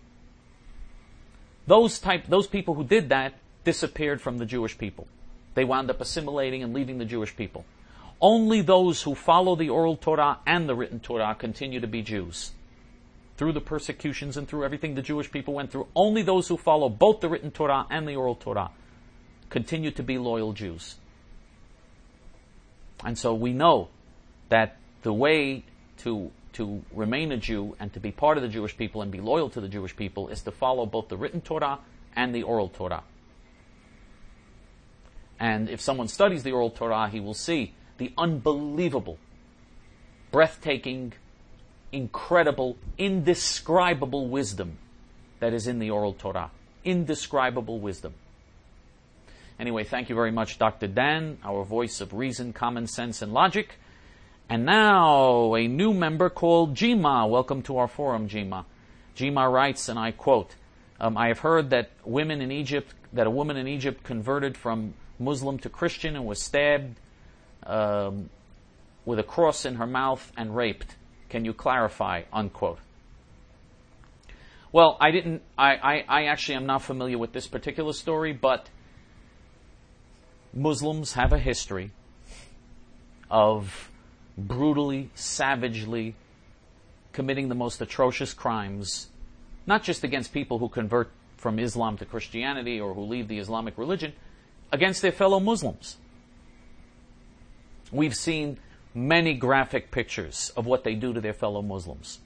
Those type, those people who did that disappeared from the Jewish people. They wound up assimilating and leaving the Jewish people. Only those who follow the oral Torah and the written Torah continue to be Jews. Through the persecutions and through everything the Jewish people went through, only those who follow both the written Torah and the oral Torah continue to be loyal Jews. And so we know that the way to to remain a Jew and to be part of the Jewish people and be loyal to the Jewish people is to follow both the written Torah and the oral Torah. And if someone studies the oral Torah, he will see the unbelievable, breathtaking, incredible, indescribable wisdom that is in the oral Torah. Indescribable wisdom. Anyway, thank you very much, Doctor Dan, our voice of reason, common sense, and logic. And now, a new member called Jima. Welcome to our forum, Jima. Jima writes, and I quote, um, I have heard that women in Egypt, that a woman in Egypt converted from Muslim to Christian and was stabbed um, with a cross in her mouth and raped. Can you clarify? Unquote. Well, I didn't, I, I, I actually am not familiar with this particular story, but Muslims have a history of brutally, savagely committing the most atrocious crimes, not just against people who convert from Islam to Christianity or who leave the Islamic religion, against their fellow Muslims. We've seen many graphic pictures of what they do to their fellow Muslims.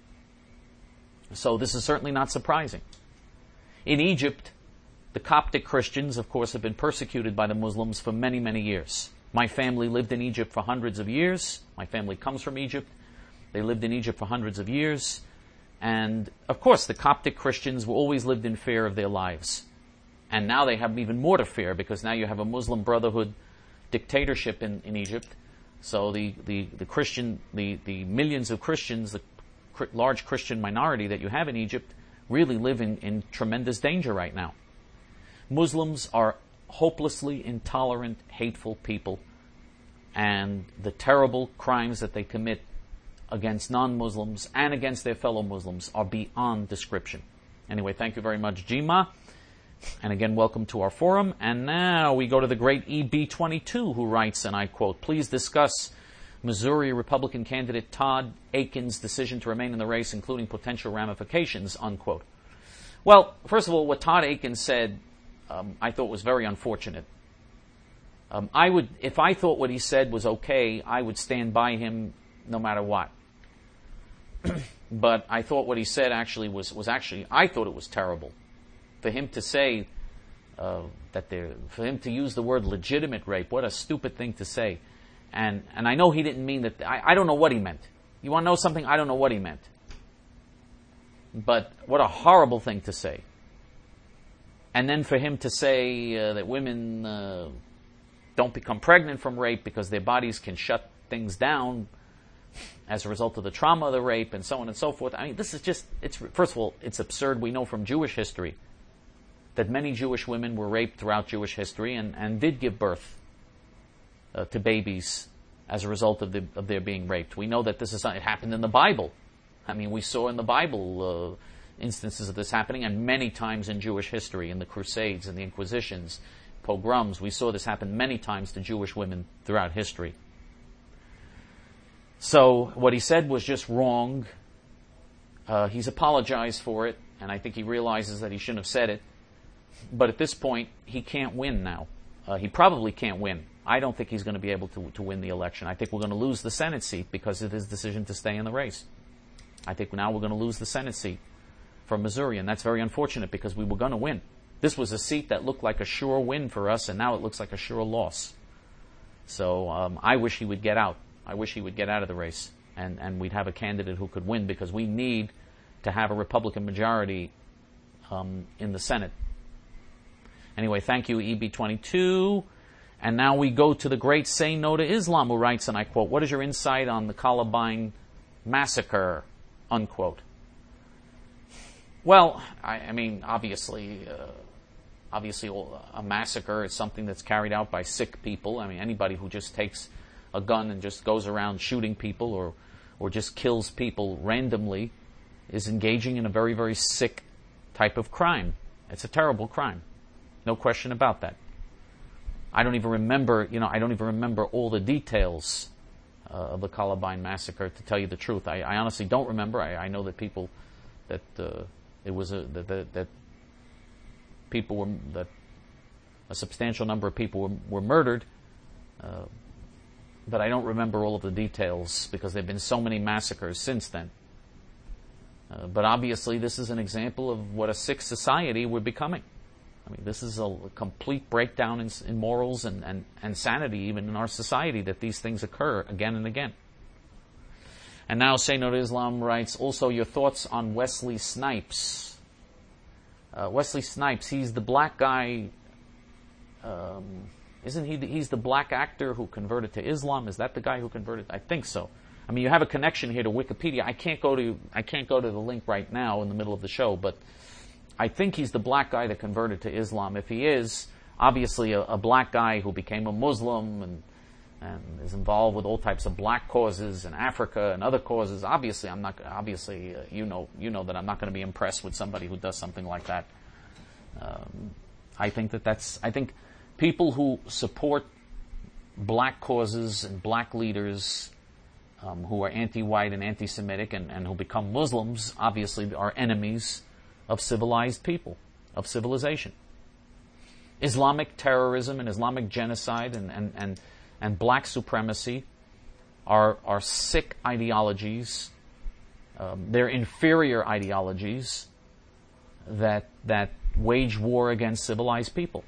So this is certainly not surprising. In Egypt, the Coptic Christians, of course, have been persecuted by the Muslims for many, many years. My family lived in Egypt for hundreds of years. My family comes from Egypt. They lived in Egypt for hundreds of years. And, of course, the Coptic Christians were always lived in fear of their lives. And now they have even more to fear, because now you have a Muslim Brotherhood dictatorship in, in Egypt. So the, the, the Christian, the, the millions of Christians, the cr- large Christian minority that you have in Egypt, really live in, in tremendous danger right now. Muslims are hopelessly intolerant, hateful people, and the terrible crimes that they commit against non-Muslims and against their fellow Muslims are beyond description. Anyway, thank you very much, Jima. And again, welcome to our forum. And now we go to the great E B twenty-two, who writes, and I quote, please discuss Missouri Republican candidate Todd Akin's decision to remain in the race, including potential ramifications, unquote. Well, first of all, what Todd Akin said, um, I thought was very unfortunate. Um, I would, if I thought what he said was okay, I would stand by him no matter what. But I thought what he said actually was, was actually, I thought it was terrible. For him to say uh, that there, for him to use the word legitimate rape, what a stupid thing to say. And and I know he didn't mean that. I, I don't know what he meant. You want to know something? I don't know what he meant. But what a horrible thing to say. And then for him to say uh, that women uh, don't become pregnant from rape because their bodies can shut things down as a result of the trauma of the rape, and so on and so forth. I mean, this is just, it's first of all, it's absurd. We know from Jewish history that many Jewish women were raped throughout Jewish history and, and did give birth uh, to babies as a result of, the, of their being raped. We know that this is, it happened in the Bible. I mean, we saw in the Bible uh, instances of this happening, and many times in Jewish history, in the Crusades and the Inquisitions, pogroms, we saw this happen many times to Jewish women throughout history. So what he said was just wrong. Uh, he's apologized for it, and I think he realizes that he shouldn't have said it. But at this point, he can't win now. Uh, he probably can't win. I don't think he's going to be able to, to win the election. I think we're going to lose the Senate seat because of his decision to stay in the race. I think now we're going to lose the Senate seat from Missouri, and that's very unfortunate because we were going to win. This was a seat that looked like a sure win for us, and now it looks like a sure loss. So um, I wish he would get out. I wish he would get out of the race, and, and we'd have a candidate who could win, because we need to have a Republican majority um, in the Senate. Anyway, thank you, E B twenty-two. And now we go to the great Say No to Islam, who writes, and I quote, what is your insight on the Columbine massacre, unquote. Well, I, I mean, obviously, uh, obviously a massacre is something that's carried out by sick people. I mean, anybody who just takes a gun and just goes around shooting people or or just kills people randomly is engaging in a very, very sick type of crime. It's a terrible crime. No question about that. I don't even remember, you know, I don't even remember all the details uh, of the Columbine massacre, to tell you the truth. I, I honestly don't remember. I, I know that people, that uh, it was a, that, that, that people were, that a substantial number of people were, were murdered. Uh, But I don't remember all of the details because there have been so many massacres since then. Uh, but obviously this is an example of what a sick society we're becoming. I mean, this is a, a complete breakdown in, in morals and, and, and sanity even in our society, that these things occur again and again. And now Say No to Islam writes, also your thoughts on Wesley Snipes. Uh, Wesley Snipes, he's the black guy um, isn't he? The, he's the black actor who converted to Islam. Is that the guy who converted? I think so. I mean, you have a connection here to Wikipedia. I can't go to I can't go to the link right now in the middle of the show, but I think he's the black guy that converted to Islam. If he is, obviously a, a black guy who became a Muslim and and is involved with all types of black causes in Africa and other causes. Obviously, I'm not. Obviously, uh, you know, you know that I'm not going to be impressed with somebody who does something like that. Um, I think that that's. I think people who support black causes and black leaders um, who are anti-white and anti-Semitic and, and who become Muslims, obviously, are enemies of civilized people, of civilization. Islamic terrorism and Islamic genocide and and and and black supremacy are are sick ideologies. Um, they're inferior ideologies that that wage war against civilized people.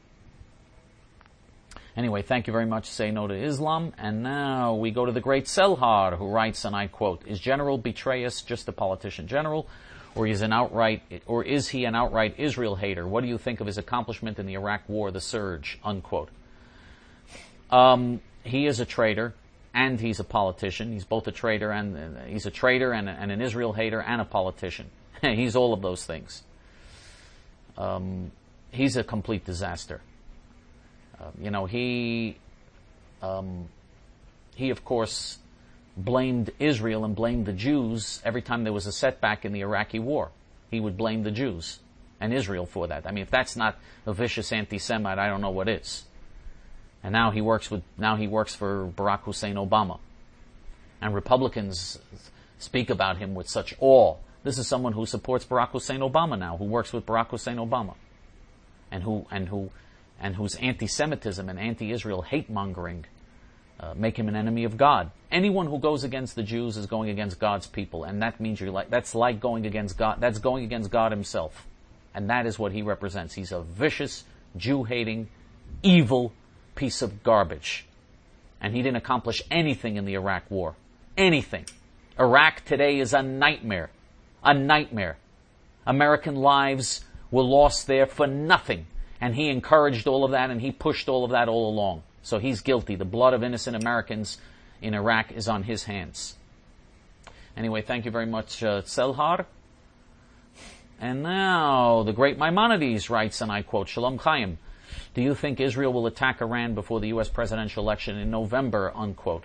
Anyway, thank you very much. Say no to Islam. And now we go to the great Selhar, who writes, and I quote, "Is General Petraeus just a politician general, or is an outright, or is he an outright Israel hater? What do you think of his accomplishment in the Iraq War, the surge?" Unquote. Um, he is a traitor, and he's a politician. He's both a traitor and uh, he's a traitor and, and an Israel hater and a politician. He's all of those things. Um, he's a complete disaster. Uh, you know, he, um, he of course blamed Israel and blamed the Jews every time there was a setback in the Iraqi war. He would blame the Jews and Israel for that. I mean, if that's not a vicious anti-Semite, I don't know what is. And now he works with now he works for Barack Hussein Obama. And Republicans speak about him with such awe. This is someone who supports Barack Hussein Obama now, who works with Barack Hussein Obama. And who and who and whose anti-Semitism and anti-Israel hate-mongering uh, make him an enemy of God. Anyone who goes against the Jews is going against God's people, and that means you're like that's like going against God. That's going against God himself. And that is what he represents. He's a vicious, Jew-hating, evil piece of garbage. And he didn't accomplish anything in the Iraq War. Anything. Iraq today is a nightmare. A nightmare. American lives were lost there for nothing. And he encouraged all of that and he pushed all of that all along. So he's guilty. The blood of innocent Americans in Iraq is on his hands. Anyway, thank you very much, uh, Selhar. And now, the great Maimonides writes, and I quote, "Shalom Chaim. Do you think Israel will attack Iran before the U S presidential election in November?" Unquote.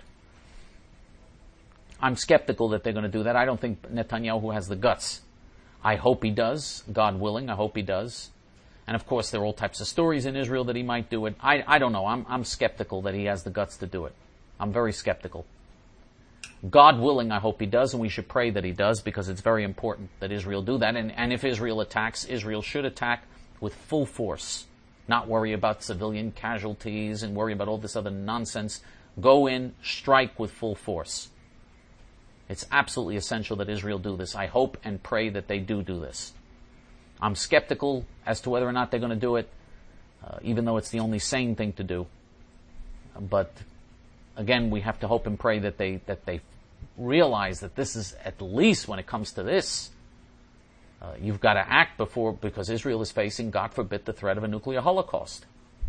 I'm skeptical that they're going to do that. I don't think Netanyahu has the guts. I hope he does. God willing, I hope he does. And of course, there are all types of stories in Israel that he might do it. I, I don't know. I'm, I'm skeptical that he has the guts to do it. I'm very skeptical. God willing, I hope he does, and we should pray that he does, because it's very important that Israel do that. And, and if Israel attacks, Israel should attack with full force. Not worry about civilian casualties and worry about all this other nonsense. Go in, strike with full force. It's absolutely essential that Israel do this. I hope and pray that they do do this. I'm skeptical as to whether or not they're going to do it, uh, even though it's the only sane thing to do. But again, we have to hope and pray that they that they realize that this is, at least when it comes to this, Uh, you've got to act before, because Israel is facing, God forbid, the threat of a nuclear holocaust.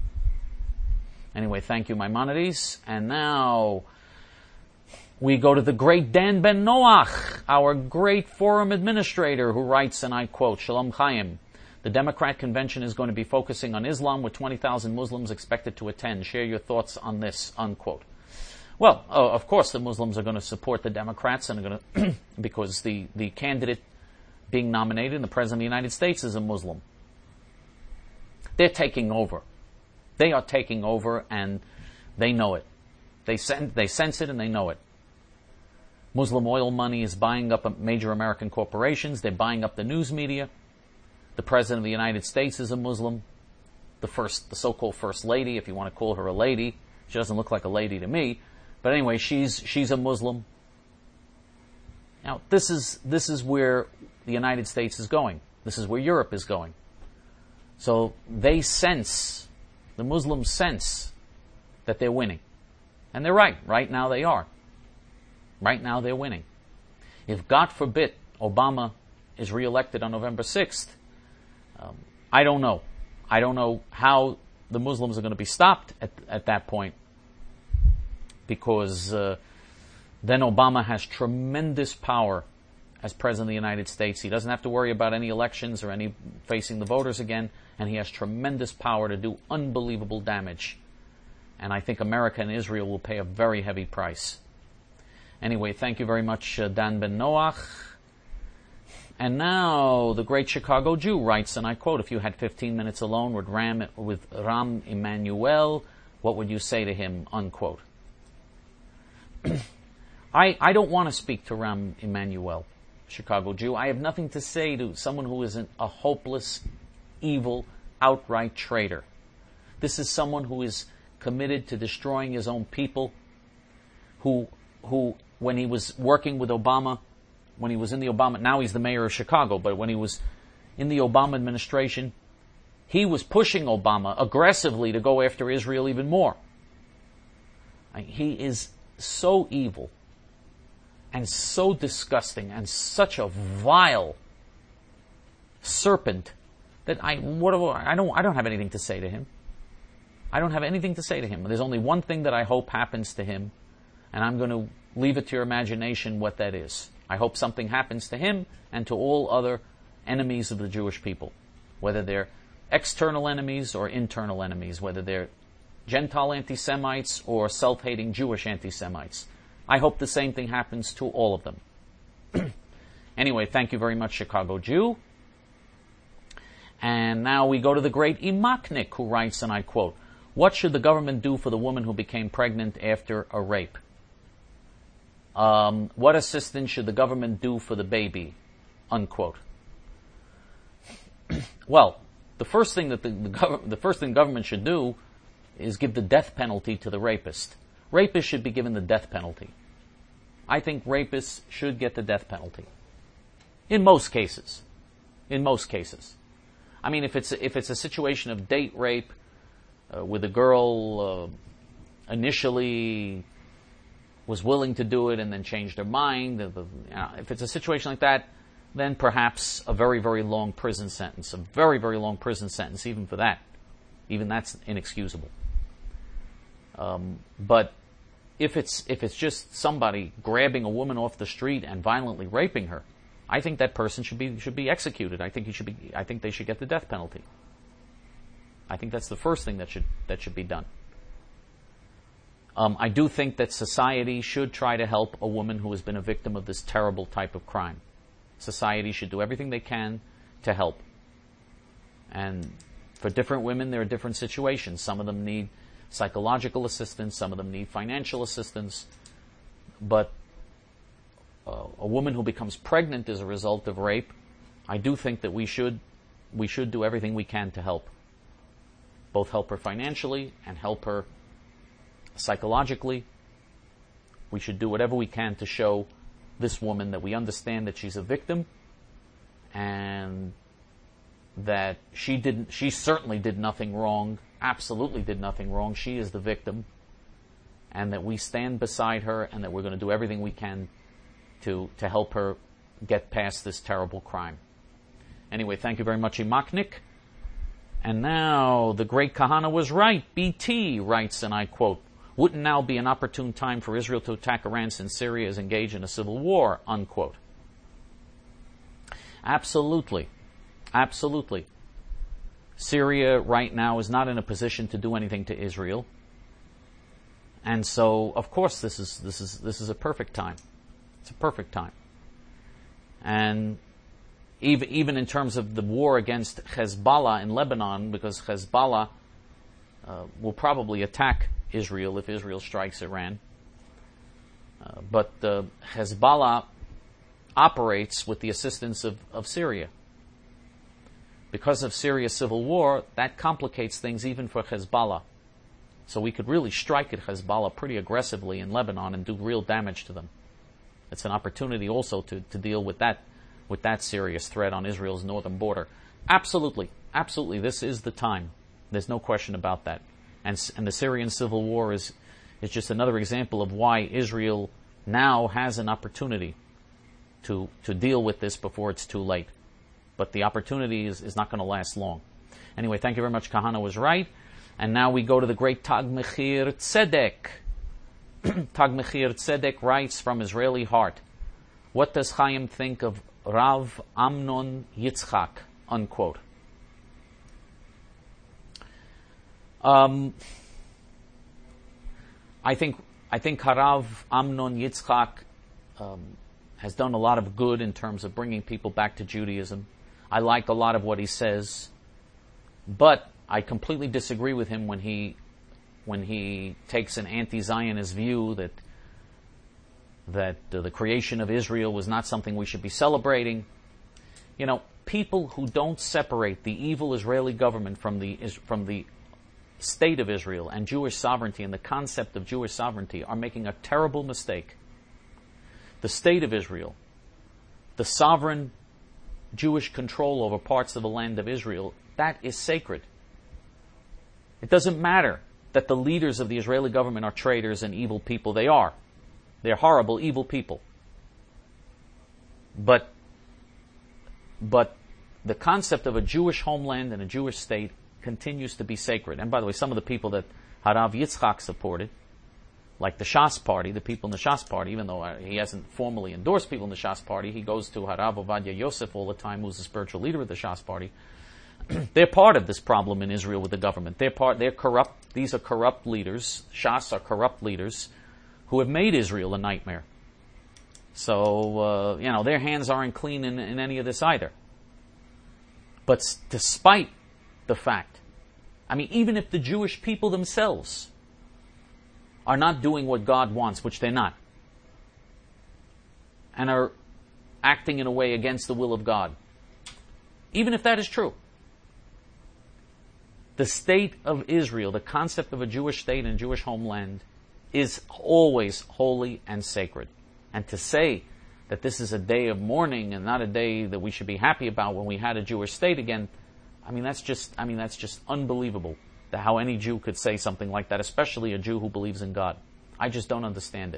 Anyway, thank you, Maimonides. And now we go to the great Dan Ben Noach, our great forum administrator, who writes, and I quote, "Shalom Chaim. The Democrat convention is going to be focusing on Islam with twenty thousand Muslims expected to attend. Share your thoughts on this," unquote. Well, uh, of course the Muslims are going to support the Democrats, and are going to because the, the candidate being nominated, and the President of the United States is a Muslim. They're taking over. They are taking over, and they know it. They, sen- they sense it, and they know it. Muslim oil money is buying up major American corporations. They're buying up the news media. The President of the United States is a Muslim. The first, the so-called First Lady, if you want to call her a lady. She doesn't look like a lady to me. But anyway, she's she's a Muslim. Now, this is this is where the United States is going. This is where Europe is going. So they sense, the Muslims sense, that they're winning. And they're right. Right now they are. Right now they're winning. If, God forbid, Obama is reelected on November sixth, um, I don't know. I don't know how the Muslims are going to be stopped at, at that point, because uh, then Obama has tremendous power as President of the United States. He doesn't have to worry about any elections or any facing the voters again, and he has tremendous power to do unbelievable damage. And I think America and Israel will pay a very heavy price. Anyway, thank you very much, uh, Dan Ben Noach. And now the great Chicago Jew writes, and I quote, "If you had fifteen minutes alone with Ram, with Ram Emanuel, what would you say to him?" Unquote. I, I don't want to speak to Ram Emanuel, Chicago Jew. I have nothing to say to someone who is an, a hopeless, evil, outright traitor. This is someone who is committed to destroying his own people, who, who when he was working with Obama, when he was in the Obama, now he's the mayor of Chicago, but when he was in the Obama administration, he was pushing Obama aggressively to go after Israel even more. He is so evil and so disgusting and such a vile serpent that I what do I, I don't I don't have anything to say to him. I don't have anything to say to him. There's only one thing that I hope happens to him, and I'm going to leave it to your imagination what that is. I hope something happens to him and to all other enemies of the Jewish people, whether they're external enemies or internal enemies, whether they're Gentile anti-Semites or self-hating Jewish anti-Semites. I hope the same thing happens to all of them. Anyway, thank you very much, Chicago Jew. And now we go to the great Imaknik, who writes, and I quote, "What should the government do for the woman who became pregnant after a rape? Um, what assistance should the government do for the baby?" Unquote. Well, the first thing that the, the, gov- the first thing government should do is give the death penalty to the rapist. Rapists should be given the death penalty. I think rapists should get the death penalty. In most cases. In most cases. I mean, if it's if it's a situation of date rape uh, with a girl uh, initially was willing to do it and then changed her mind, uh, you know, if it's a situation like that, then perhaps a very, very long prison sentence, a very, very long prison sentence, even for that. Even that's inexcusable. Um, but if it's if it's just somebody grabbing a woman off the street and violently raping her, I think that person should be should be executed. I think he should be. I think they should get the death penalty. I think that's the first thing that should that should be done. Um, I do think that society should try to help a woman who has been a victim of this terrible type of crime. Society should do everything they can to help. And for different women, there are different situations. Some of them need psychological assistance, some of them need financial assistance. But uh, a woman who becomes pregnant as a result of rape, I do think that we should we should do everything we can to help. Both help her financially and help her psychologically. We should do whatever we can to show this woman that we understand that she's a victim and that she didn't she certainly did nothing wrong, absolutely did nothing wrong. She is the victim, and that we stand beside her and that we're going to do everything we can to to help her get past this terrible crime. Anyway, thank you very much, Imaknik. And now the great Kahana was right. B T writes, and I quote, "Wouldn't now be an opportune time for Israel to attack Iran since Syria is engaged in a civil war?" Unquote. Absolutely. Absolutely. Syria right now is not in a position to do anything to Israel. And so, of course, this is this is this is a perfect time. It's a perfect time. And even even in terms of the war against Hezbollah in Lebanon, because Hezbollah uh, will probably attack Israel if Israel strikes Iran. Uh, but uh, Hezbollah operates with the assistance of, of Syria. Because of Syria's civil war, that complicates things even for Hezbollah. So we could really strike at Hezbollah pretty aggressively in Lebanon and do real damage to them. It's an opportunity also to, to deal with that with that serious threat on Israel's northern border. Absolutely, absolutely, this is the time. There's no question about that. And, and the Syrian civil war is, is just another example of why Israel now has an opportunity to, to deal with this before it's too late. But the opportunity is, is not going to last long. Anyway, thank you very much. Kahana was right. And now we go to the great Tag Mechir Tzedek. Tag Mechir Tzedek writes from Israeli heart, what does Chaim think of Rav Amnon Yitzchak? Unquote. Um, I think I think Harav Amnon Yitzchak um, has done a lot of good in terms of bringing people back to Judaism. I like a lot of what he says, but I completely disagree with him when he when he takes an anti-Zionist view that that uh, the creation of Israel was not something we should be celebrating. You know, people who don't separate the evil Israeli government from the from the state of Israel and Jewish sovereignty and the concept of Jewish sovereignty are making a terrible mistake. The state of Israel, the sovereign Jewish control over parts of the land of Israel, that is sacred. It doesn't matter that the leaders of the Israeli government are traitors and evil people. They are. They're horrible, evil people. But, but the concept of a Jewish homeland and a Jewish state continues to be sacred. And by the way, some of the people that Harav Yitzchak supported, like the Shas Party, the people in the Shas Party, even though he hasn't formally endorsed people in the Shas Party, he goes to Harav Ovadia Yosef all the time, who's the spiritual leader of the Shas Party. They're part of this problem in Israel with the government. They're part. They're corrupt. These are corrupt leaders. Shas are corrupt leaders who have made Israel a nightmare. So uh, you know their hands aren't clean in, in any of this either. But s- despite the fact, I mean, even if the Jewish people themselves are not doing what God wants, which they're not, and are acting in a way against the will of God, even if that is true, the state of Israel, the concept of a Jewish state and Jewish homeland, is always holy and sacred. And to say that this is a day of mourning and not a day that we should be happy about when we had a Jewish state again, I mean, that's just, I mean, that's just unbelievable. That how any Jew could say something like that, especially a Jew who believes in God. I just don't understand it.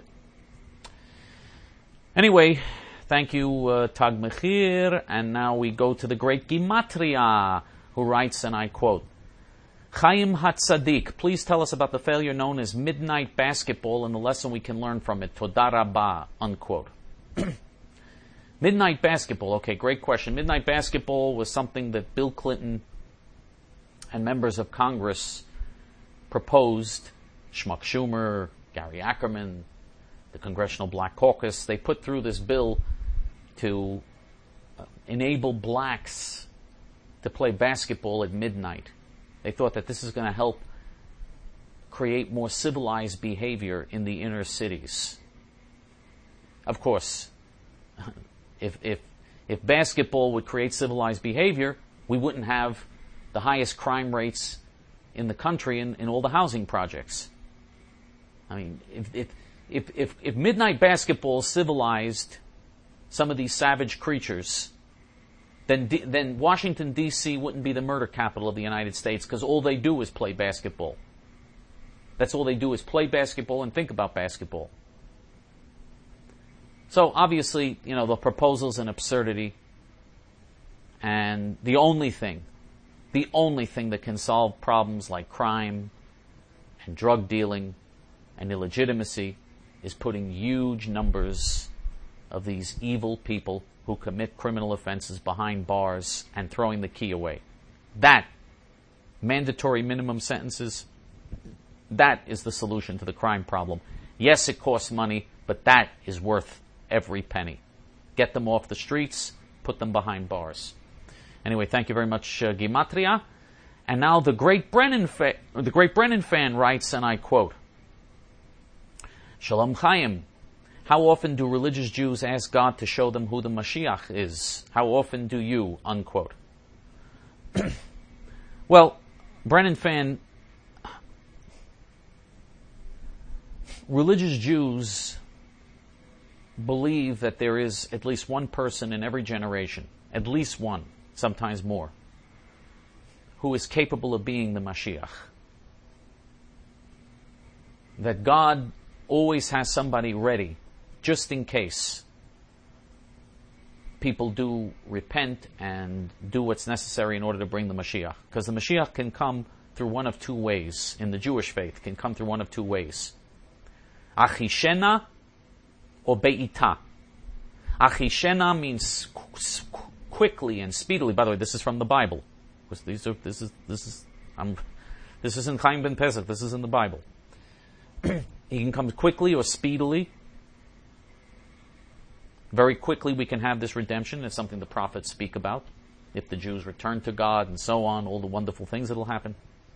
Anyway, thank you, uh, Tag Mechir, and now we go to the great Gimatria, who writes, and I quote, Chaim Hatzadik, please tell us about the failure known as midnight basketball and the lesson we can learn from it. Toda Rabbah, unquote. Midnight basketball, okay, great question. Midnight basketball was something that Bill Clinton and members of Congress proposed. Schmuck Schumer, Gary Ackerman, the Congressional Black Caucus, they put through this bill to uh, enable blacks to play basketball at midnight. They thought that this is going to help create more civilized behavior in the inner cities. Of course, if if if basketball would create civilized behavior, we wouldn't have the highest crime rates in the country in, in all the housing projects. I mean, if if if if, if midnight basketball civilized some of these savage creatures, then D- then Washington, D C wouldn't be the murder capital of the United States, because all they do is play basketball. That's all they do is play basketball and think about basketball. So obviously, you know, the proposal's an absurdity, and the only thing, the only thing that can solve problems like crime and drug dealing and illegitimacy is putting huge numbers of these evil people who commit criminal offenses behind bars and throwing the key away. That, mandatory minimum sentences, that is the solution to the crime problem. Yes, it costs money, but that is worth every penny. Get them off the streets, put them behind bars. Anyway, thank you very much, uh, Gimatria. And now the great Brennan, fa- the great Brennan fan writes, and I quote, Shalom Chaim. How often do religious Jews ask God to show them who the Mashiach is? How often do you? Unquote. Well, Brennan fan, religious Jews believe that there is at least one person in every generation, at least one, sometimes more, who is capable of being the Mashiach. That God always has somebody ready, just in case people do repent and do what's necessary in order to bring the Mashiach. Because the Mashiach can come through one of two ways. In the Jewish faith, can come through one of two ways. Achishena or Be'ita. Achishena means qu- quickly and speedily. By the way, this is from the Bible. These are, this is this is I'm, this isn't Chaim ben Pesach. This is in the Bible. He can come quickly or speedily. Very quickly we can have this redemption. It's something the prophets speak about. If the Jews return to God and so on, all the wonderful things that will happen.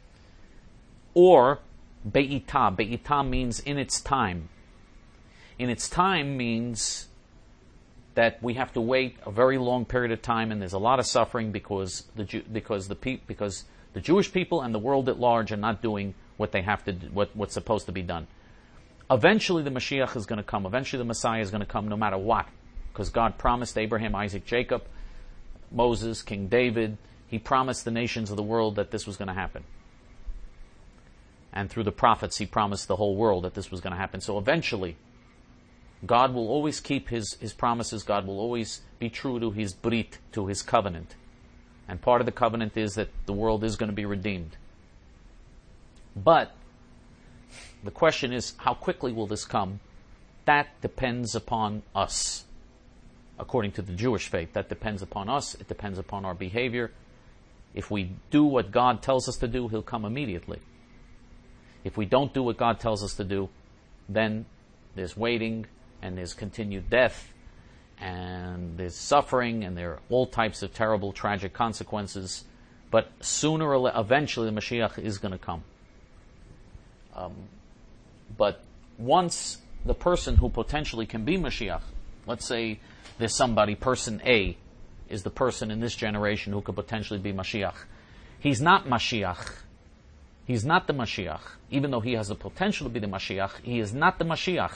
Or Be'ita. Be'ita means in its time. In its time means that we have to wait a very long period of time, and there's a lot of suffering because the Jew, because the pe- because the Jewish people and the world at large are not doing what they have to do, what, what's supposed to be done. Eventually the Mashiach is going to come. Eventually the Messiah is going to come no matter what. Because God promised Abraham, Isaac, Jacob, Moses, King David, He promised the nations of the world that this was going to happen. And through the prophets He promised the whole world that this was going to happen. So eventually, God will always keep His, His promises. God will always be true to His brit, to His covenant. And part of the covenant is that the world is going to be redeemed. But the question is, how quickly will this come? That depends upon us. According to the Jewish faith, that depends upon us. It depends upon our behavior. If we do what God tells us to do, He'll come immediately. If we don't do what God tells us to do, then there's waiting, and there's continued death, and there's suffering, and there are all types of terrible, tragic consequences. But sooner or later, eventually the Mashiach is going to come. Um, but once the person who potentially can be Mashiach, let's say there's somebody, person A is the person in this generation who could potentially be Mashiach. He's not Mashiach. He's not the Mashiach. Even though he has the potential to be the Mashiach, he is not the Mashiach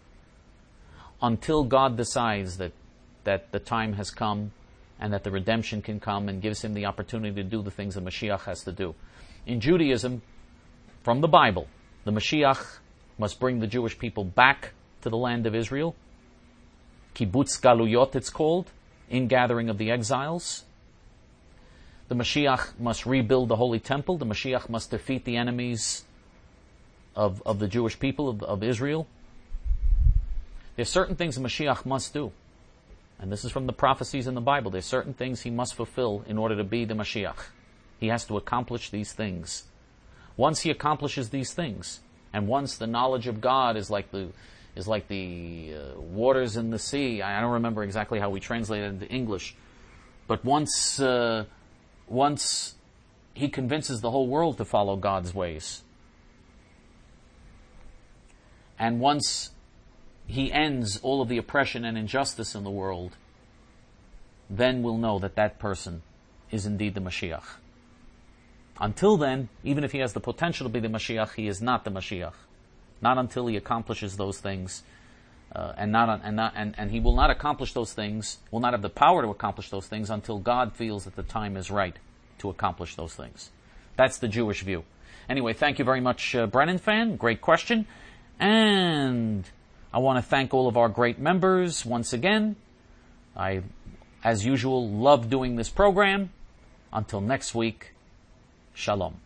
until God decides that, that the time has come and that the redemption can come and gives him the opportunity to do the things that Mashiach has to do. In Judaism, from the Bible, the Mashiach must bring the Jewish people back to the land of Israel. Kibbutz Galuyot, it's called, ingathering of the exiles. The Mashiach must rebuild the Holy Temple. The Mashiach must defeat the enemies of, of the Jewish people, of, of Israel. There's certain things the Mashiach must do. And this is from the prophecies in the Bible. There's certain things he must fulfill in order to be the Mashiach. He has to accomplish these things. Once he accomplishes these things, and once the knowledge of God is like the is like the uh, waters in the sea. I don't remember exactly how we translate it into English. But once uh, once he convinces the whole world to follow God's ways, and once he ends all of the oppression and injustice in the world, then we'll know that that person is indeed the Mashiach. Until then, even if he has the potential to be the Mashiach, he is not the Mashiach. Not until he accomplishes those things, uh, and not and not and, and he will not accomplish those things, will not have the power to accomplish those things until God feels that the time is right to accomplish those things. That's the Jewish view. Anyway, thank you very much, uh, Brennan fan. Great question. And I want to thank all of our great members once again. I, as usual, love doing this program. Until next week, Shalom.